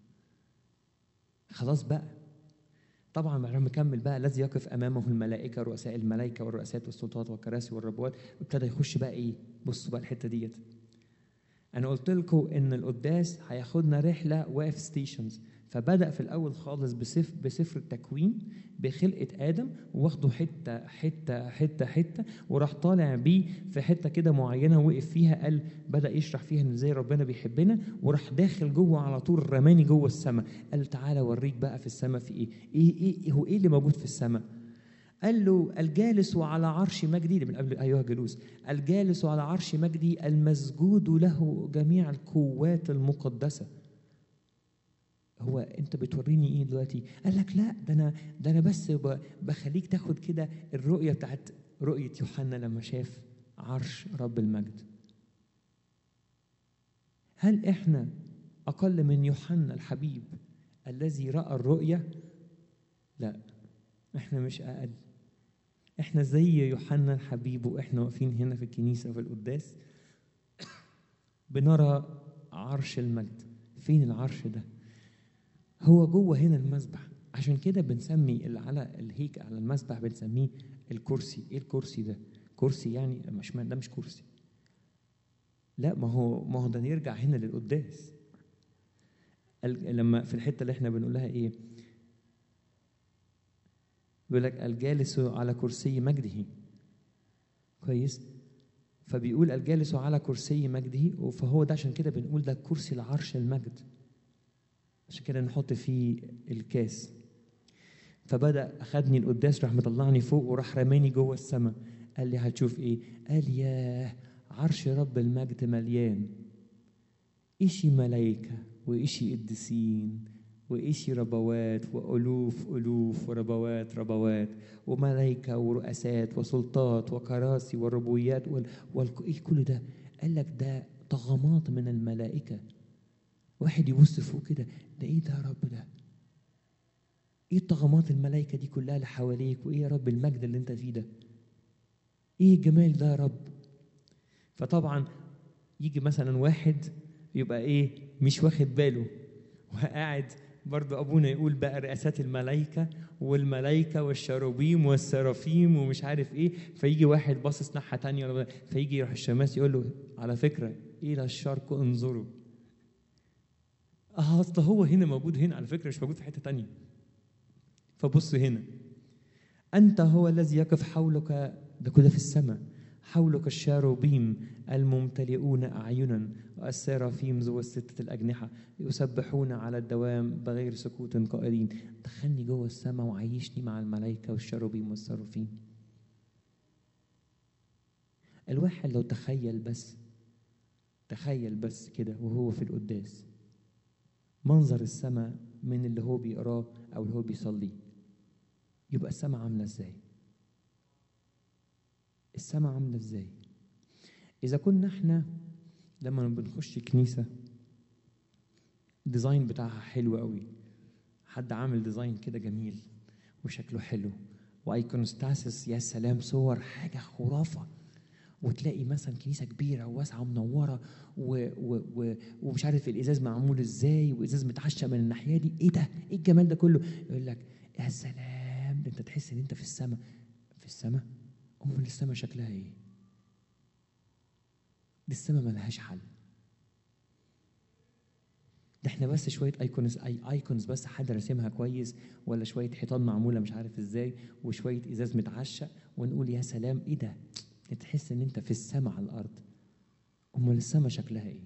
خلاص بقى. طبعا بعد ما مكمل بقى الذي يقف امامه الملائكه، رؤساء الملائكه والرؤسات والسلطات والكراسي والربوات. ابتدى يخش بقى ايه؟ بصوا بقى الحته ديت. انا قلت لكم ان القداس هياخدنا رحله واقف ستيشنز. فبدا في الاول خالص بسفر بسفر التكوين بخلقه ادم، واخده حته حته حته حته، وراح طالع بيه في حته كده معينه وقف فيها. قال بدا يشرح فيها ان ازاي ربنا بيحبنا، وراح داخل جوه على طول رماني جوه السماء. قال تعالى اوريك بقى في السماء في ايه. ايه ايه هو ايه اللي موجود في السماء؟ قال له الجالس على عرش مجدي، من قبل ايها الجلوس، الجالس على عرش مجدي المسجود له جميع القوات المقدسه. هو انت بتوريني ايه دلوقتي؟ قال لك لا، ده انا ده انا بس بخليك تاخد كده الرؤيه بتاعت رؤيه يوحنا لما شاف عرش رب المجد. هل احنا اقل من يوحنا الحبيب الذي راى الرؤيه؟ لا، احنا مش اقل. احنا زي يوحنا الحبيب، واحنا واقفين هنا في الكنيسه في القداس بنرى عرش المجد. فين العرش ده؟ هو جوه هنا المسبح. عشان كده بنسمي اللي على الهيكل على المسبح بنسميه الكرسي. ايه الكرسي ده؟ كرسي يعني مش ده مش كرسي. لا، ما هو ما هو ده نرجع هنا للقداس. لما في الحته اللي احنا بنقولها ايه؟ بيقول لك الجالس على كرسي مجده. كويس؟ فبيقول الجالس على كرسي مجده، فهو ده عشان كده بنقول ده كرسي العرش المجد، عشان كده نحط فيه الكاس. فبدأ أخدني القداس، راح مطلعني فوق وراح رماني جوه السماء. قال لي هتشوف إيه؟ قال ياه عرش رب المجد مليان إشي ملايكة وإشي قديسين وإشي ربوات وألوف ألوف وربوات ربوات وملايكة ورؤسات وسلطات وكراسي وربويات وال... وال... إيه كل ده؟ قال لك ده طغمات من الملائكة. واحد يبص فوق كده، ده إيه ده يا رب؟ ده إيه طغمات الملائكة دي كلها اللي حواليك؟ وإيه يا رب المجد اللي أنت فيه ده؟ إيه الجمال ده يا رب؟ فطبعا يجي مثلا واحد يبقى إيه مش واخد باله وقاعد برضو أبونا يقول بقى رئاسات الملائكة والملائكة والشروبيم والسرافيم ومش عارف إيه، فيجي واحد باصص ناحية تانية، فيجي يروح الشماس يقول له على فكرة إلى الشرق انظروا. اه اصل هو هنا موجود هنا على فكرة، مش موجود في حتة تانية. فبص هنا، أنت هو الذي يقف حولك، ده كده في السماء، حولك الشاروبيم الممتلئون أعينا والسرافيم ذو الستة الأجنحة يسبحون على الدوام بغير سكوت قائلين. دخلني جوه السماء وعيشني مع الملائكة والشاروبيم والسرافيم. الواحد لو تخيل بس تخيل بس كده وهو في القداس منظر السماء من اللي هو بيقراه أو اللي هو بيصليه، يبقى السماء عاملة ازاي؟ السماء عاملة ازاي؟ إذا كنا احنا لما بنخش كنيسة الديزاين بتاعها حلو قوي، حد عامل ديزاين كده جميل وشكله حلو وايكونوستاسيس، يا سلام، صور حاجة خرافة، وتلاقي مثلا كنيسة كبيرة وواسعة ومنورة و و و ومش عارف الإزاز معمول ازاي وإزاز متعشق من الناحية دي، ايه ده؟ ايه الجمال ده كله؟ يقول لك يا سلام، انت تحس ان انت في السماء. في السماء؟ امال السماء شكلها ايه؟ دي السماء ملهاش حل. ده احنا بس شويه ايكونز اي ايكونز بس حد راسمها كويس، ولا شويه حيطان معموله مش عارف ازاي وشويه ازاز متعشق ونقول يا سلام ايه ده؟ تحس ان انت في السماء على الارض. امال السماء شكلها ايه؟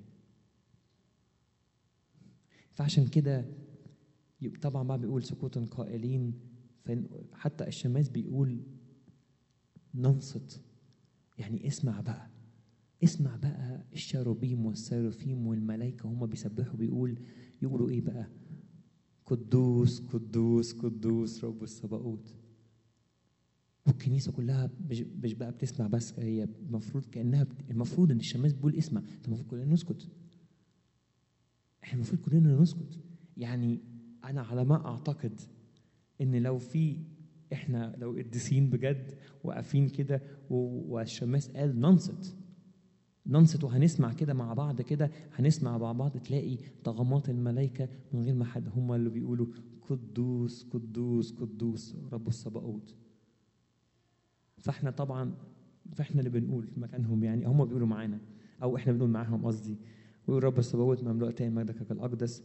فعشان كده طبعا بقى بيقول سكوت قائلين، حتى الشماس بيقول ننصت، يعني اسمع بقى اسمع بقى الشاروبيم والسرافيم والملائكة هم بيسبحوا، بيقول يقولوا ايه بقى؟ قدوس قدوس قدوس رب الصباؤوت. والكنيسة كلها مش بقى بتسمع بس، هي المفروض كأنها المفروض ان الشماس بيقول اسمع، انت المفروض كلنا نسكت. احنا المفروض كلنا نسكت. يعني انا على ما اعتقد ان لو في احنا لو قديسين بجد واقفين كده والشماس قال ننصت ننصت وهنسمع كده مع بعض كده، هنسمع مع بعض، تلاقي طغمات الملائكة من غير ما حد هم اللي بيقولوا قدوس قدوس قدوس رب الصباؤوت. فاحنا طبعا فاحنا اللي بنقول مكانهم، يعني هم بيقولوا معانا او احنا بنقول معاهم قصدي، ويقول رب الصباؤوت مملوءتين مجدك الأقدس.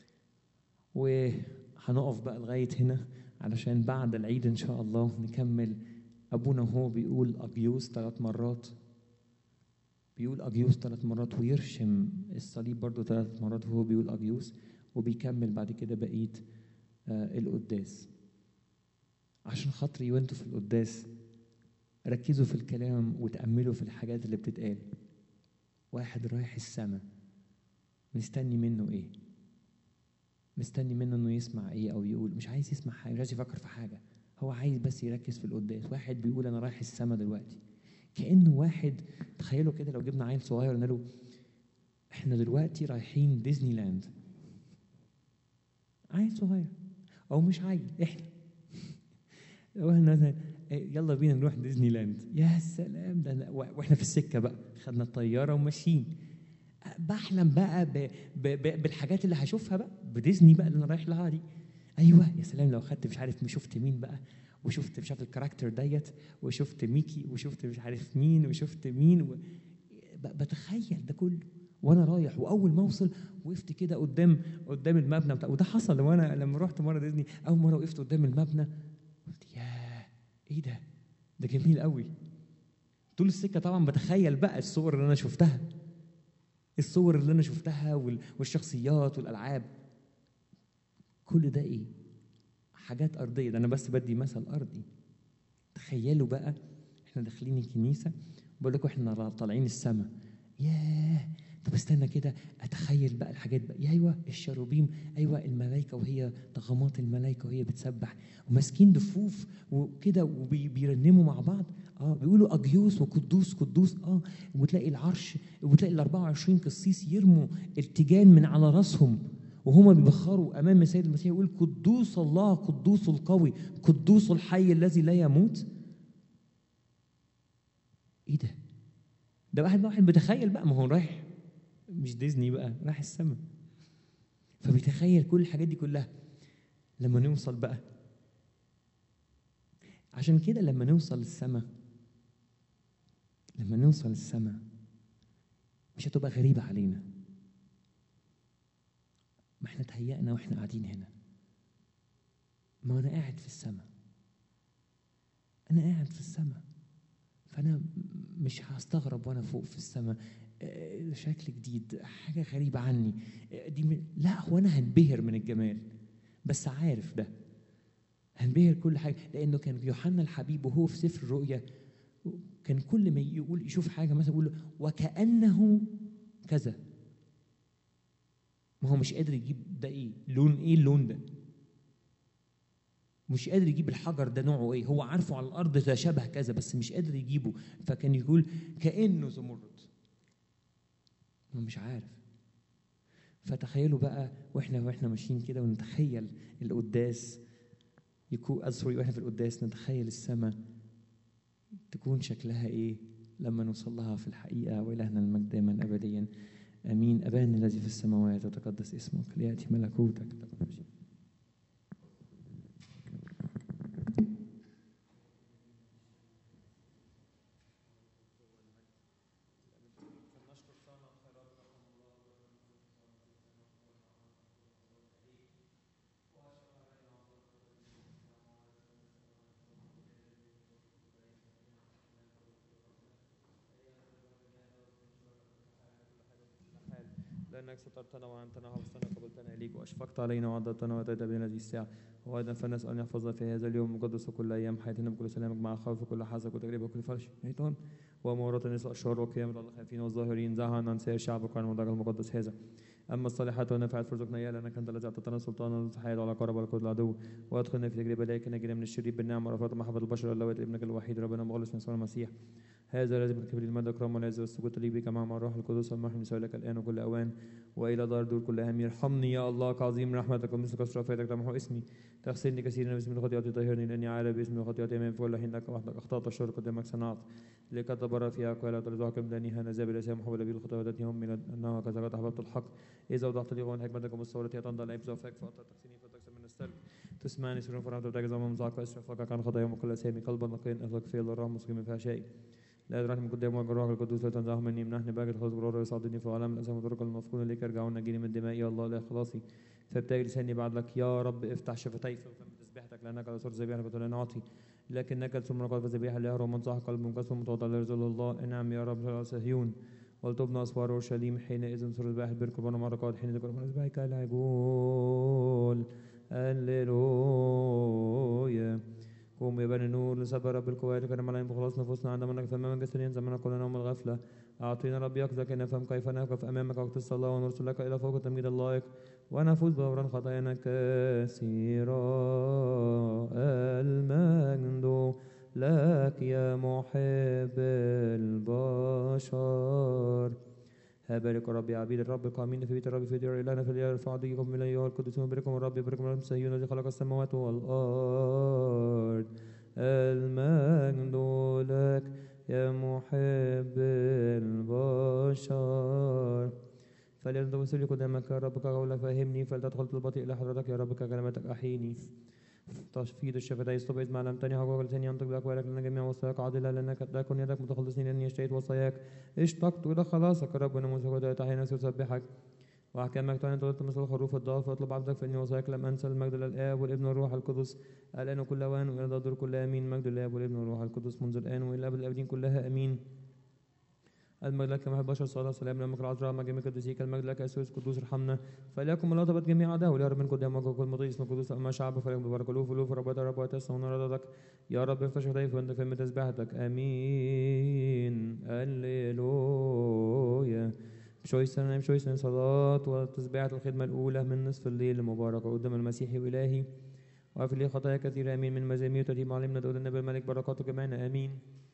وهنقف بقى لغاية هنا علشان بعد العيد إن شاء الله نكمل. أبونا وهو بيقول أجيوس ثلاث مرات، بيقول أجيوس ثلاث مرات ويرشم الصليب برضو ثلاث مرات وهو بيقول أجيوس، وبيكمل بعد كده بقية آه القداس. عشان خاطري وانتوا في القداس ركزوا في الكلام وتأملوا في الحاجات اللي بتتقال. واحد رايح السماء مستني منه ايه؟ مستني منه انه يسمع ايه او يقول؟ مش عايز يسمع حاجه، مش عايز يفكر في حاجه، هو عايز بس يركز في القداس. واحد بيقول انا رايح السما دلوقتي، كانه واحد، تخيلوا كده لو جبنا عيل صغير قلنا له احنا دلوقتي رايحين ديزني لاند، عيل صغير او مش عيل، احنا يلا بينا نروح ديزني لاند، يا سلام، ده واحنا في السكه بقى خدنا الطياره وماشيين، بحلم بقى ب... ب... ب... بالحاجات اللي هشوفها بقى بديزني بقى اللي انا رايح لها دي. ايوه يا سلام لو خدت مش عارف شفت مين بقى، وشفت مش عارف الكاركتر ديت، وشفت ميكي، وشفت مش عارف مين، وشفت مين و... بتخيل ده كله وانا رايح. واول ما اوصل وقفت كده قدام قدام المبنى بتاع، وده حصل وانا لما رحت مره ديزني، اول مره وقفت قدام المبنى قلت ياه ايه ده؟ ده جميل قوي. طول السكه طبعا بتخيل بقى الصور اللي انا شفتها، الصور اللي انا شفتها والشخصيات والالعاب. كل ده ايه؟ حاجات ارضيه. ده انا بس بدي مثل ارضي. تخيلوا بقى احنا داخلين الكنيسه، بقول لكم احنا طالعين السماء. ياه، طب استنى كده اتخيل بقى الحاجات بقى. يا ايوه الشروبيم، ايوه الملائكه وهي طغمات الملائكه وهي بتسبح وماسكين دفوف وكده وبيرنموا مع بعض. اه بيقولوا اجيوس وقدوس قدوس. اه وتلاقي العرش وتلاقي ال أربعة وعشرين قسيس يرموا التيجان من على راسهم وهما بيبخروا امام السيد المسيح، يقول قدوس الله قدوس القوي قدوس الحي الذي لا يموت. ايه ده؟ ده واحد واحد بيتخيل بقى، ما هو رايح مش ديزني بقى، رايح السماء، فبيتخيل كل الحاجات دي كلها. لما نوصل بقى، عشان كده لما نوصل السماء، لما نوصل السماء مش هتبقى غريبة علينا. ما احنا تهيأنا واحنا قاعدين هنا، ما انا قاعد في السماء، انا قاعد في السماء، فانا مش هستغرب وانا فوق في السماء شكل جديد، حاجه غريبه عني دي من... لا، هو انا هنبهر من الجمال، بس عارف ده هنبهر كل حاجه. لانه كان يوحنا الحبيب وهو في سفر الرؤيا كان كل ما يقول يشوف حاجه مثلا يقول وكانه كذا، ما هو مش قادر يجيب ده ايه لون، ايه اللون ده، مش قادر يجيب الحجر ده نوعه ايه، هو عارفه على الارض ده شبه كذا بس مش قادر يجيبه، فكان يقول كانه زمرد، هو مش عارف. فتخيلوا بقى واحنا واحنا ماشيين كده ونتخيل القداس يكون سوري واحنا في القداس نتخيل السماء تكون شكلها ايه لما نوصل لها في الحقيقه. والهنا المجد دائما ابديا امين. ابانا الذي في السماوات يتقدس اسمك، لياتي ملكوتك. لأنك سترتنا وعنتنا وحفظتنا قبلتنا إليك وأشفقت علينا وعضدتنا وأتيت بنا هذه الساعة. وأيضا فنسأل أن يحفظنا في هذا اليوم المقدس وكل أيام حياتنا بكل سلامك مع خوف وكل حسد وتجربة وكل فرش شيطان ومورات النساء الشر وقيامة الله الخائفين والظاهرين. زعها عن سائر شعبك وعن مدرج المقدس هذا. أما الصالحات والنافعات فارزقنا إياها، لأنك أنت الذي أعطيتنا سلطانا والتحايل على قرب والقود العدو. وأدخلنا في تجربة لكن نجينا من الشرير بالنعمة ورفعت محبة البشر اللواتي ابنك الوحيد ربنا مخلص يسوع المسيح. هذا لازم الكبير المدى كرام والعز والسجود لي بك مع الروح القدس المحن لك الآن وكل أوان وإلى دار دور كل أهم. ارحمني يا الله كعظيم رحمتك ومثل كثرة رفعتك تمحو اسمي، تغسلني كثيرا باسم خطيئتي طهرني، لأني عارف باسم خطيئتي أمام فوق حين لك وحدك أخطأت الشر قدامك صنعت لقد تبرر فيها أقوال وترزقك بدنيها نزاب الأسام حول بي الخطايا ودتهم من أنها كذا قد أحببت الحق إذا وضعت لي غون حكمتك ومستورتي تنضل عيب زوفك فأطلع تغسلني فتكسر من السلب تسمعني سرور فرحمة وتجز وممزعك وأسرع فكك عن خطايا وكل أسامي قلبا نقيا أخلق في الله مسلم من فحشائي لا يدركني من قدام وجه الروح القدوس لا تنزعه مني منحني باجد خلاص قرار يصعدني في عالم الاسام وطرق المفقود اليك يرجعون نجيني من دمائي يا الله لا خلاصي فابتغي لساني بعد لك يا رب افتح شفتي فم تسبيحتك لانك على صوت ذبيحه ولا نعطي لكنك ثم رقد ذبيحه ليهرب من صح قلب منكسر متواضع لرجل الله انعم يا رب على صهيون ولتبنى اسوار اورشليم حينئذ صار ذبائح البر قربان مرقات حين ذكر من ذبائحك العجول هللويا. قوم يا بني النور نسبح رب القوات وكان ملايين بخلاص نفوسنا عندما نكفى امامك جسدين زمنا كلنا يوم الغفله. اعطينا رب يقظه كي نفهم كيف نقف امامك وقت الصلاه ونرسل لك الى فوق التمجيد اللائق ونفوز بغفران خطايانا كثيرا. المجد لك يا محب البشر. بارك ربي عبيد الرب القائمين في بيت الرب في ديار إلهنا في اليوم ارفعوا ايديكم من ايها القديسون باركم الرب يباركم الرب سيون الذي خلق السماوات والارض. المجد لك يا محب البشر. فليرد وسلي قدامك يا رب كقولك فهمني فلتدخل طلبتي الى حضرتك يا رب ككلماتك احيني. تشفيد الشفتين استبعد ما لم تني حقوق لساني ينطق باقوالك لان جميع وصاياك عادله لانك تكن يدك متخلصني لاني اشتهيت وصاياك اشتقت الى خلاصك يا رب ونموذجك ودعيت حين اسبحك وأحكامك تعلن طولت مثل الخروف الضعف، واطلب عبدك فإني وصاياك لم أنسى. المجد للآب والابن والروح القدس الآن وكل أوان وإلى الدهر كلها آمين. المجد للآب والابن والروح القدس منذ الآن وإلى الأبد الآبدين كلها آمين. المجد لك كما البشر صلاة سلام لأمك العذراء مع جميع قديسيك. المجد لك أسوس قدوس ارحمنا. فليكن الله تبت جميع أعداءه يا رب من قدام وجهك المطيع اسم القدوس أما شعب فليكن ببركة له فلوف ربات رب وتسع ونردك يا رب افتح شفتيك وانت فهم تسبيحتك آمين. هللويا. بشوي سنة بشوي سنة صلاة وتسبيحة الخدمة الأولى من نصف الليل المبارك قدام المسيح وإلهي وأغفر لي خطايا كثيرة آمين. من مزامير ترتيب معلمنا داود النبي الملك بركاته جميعنا آمين.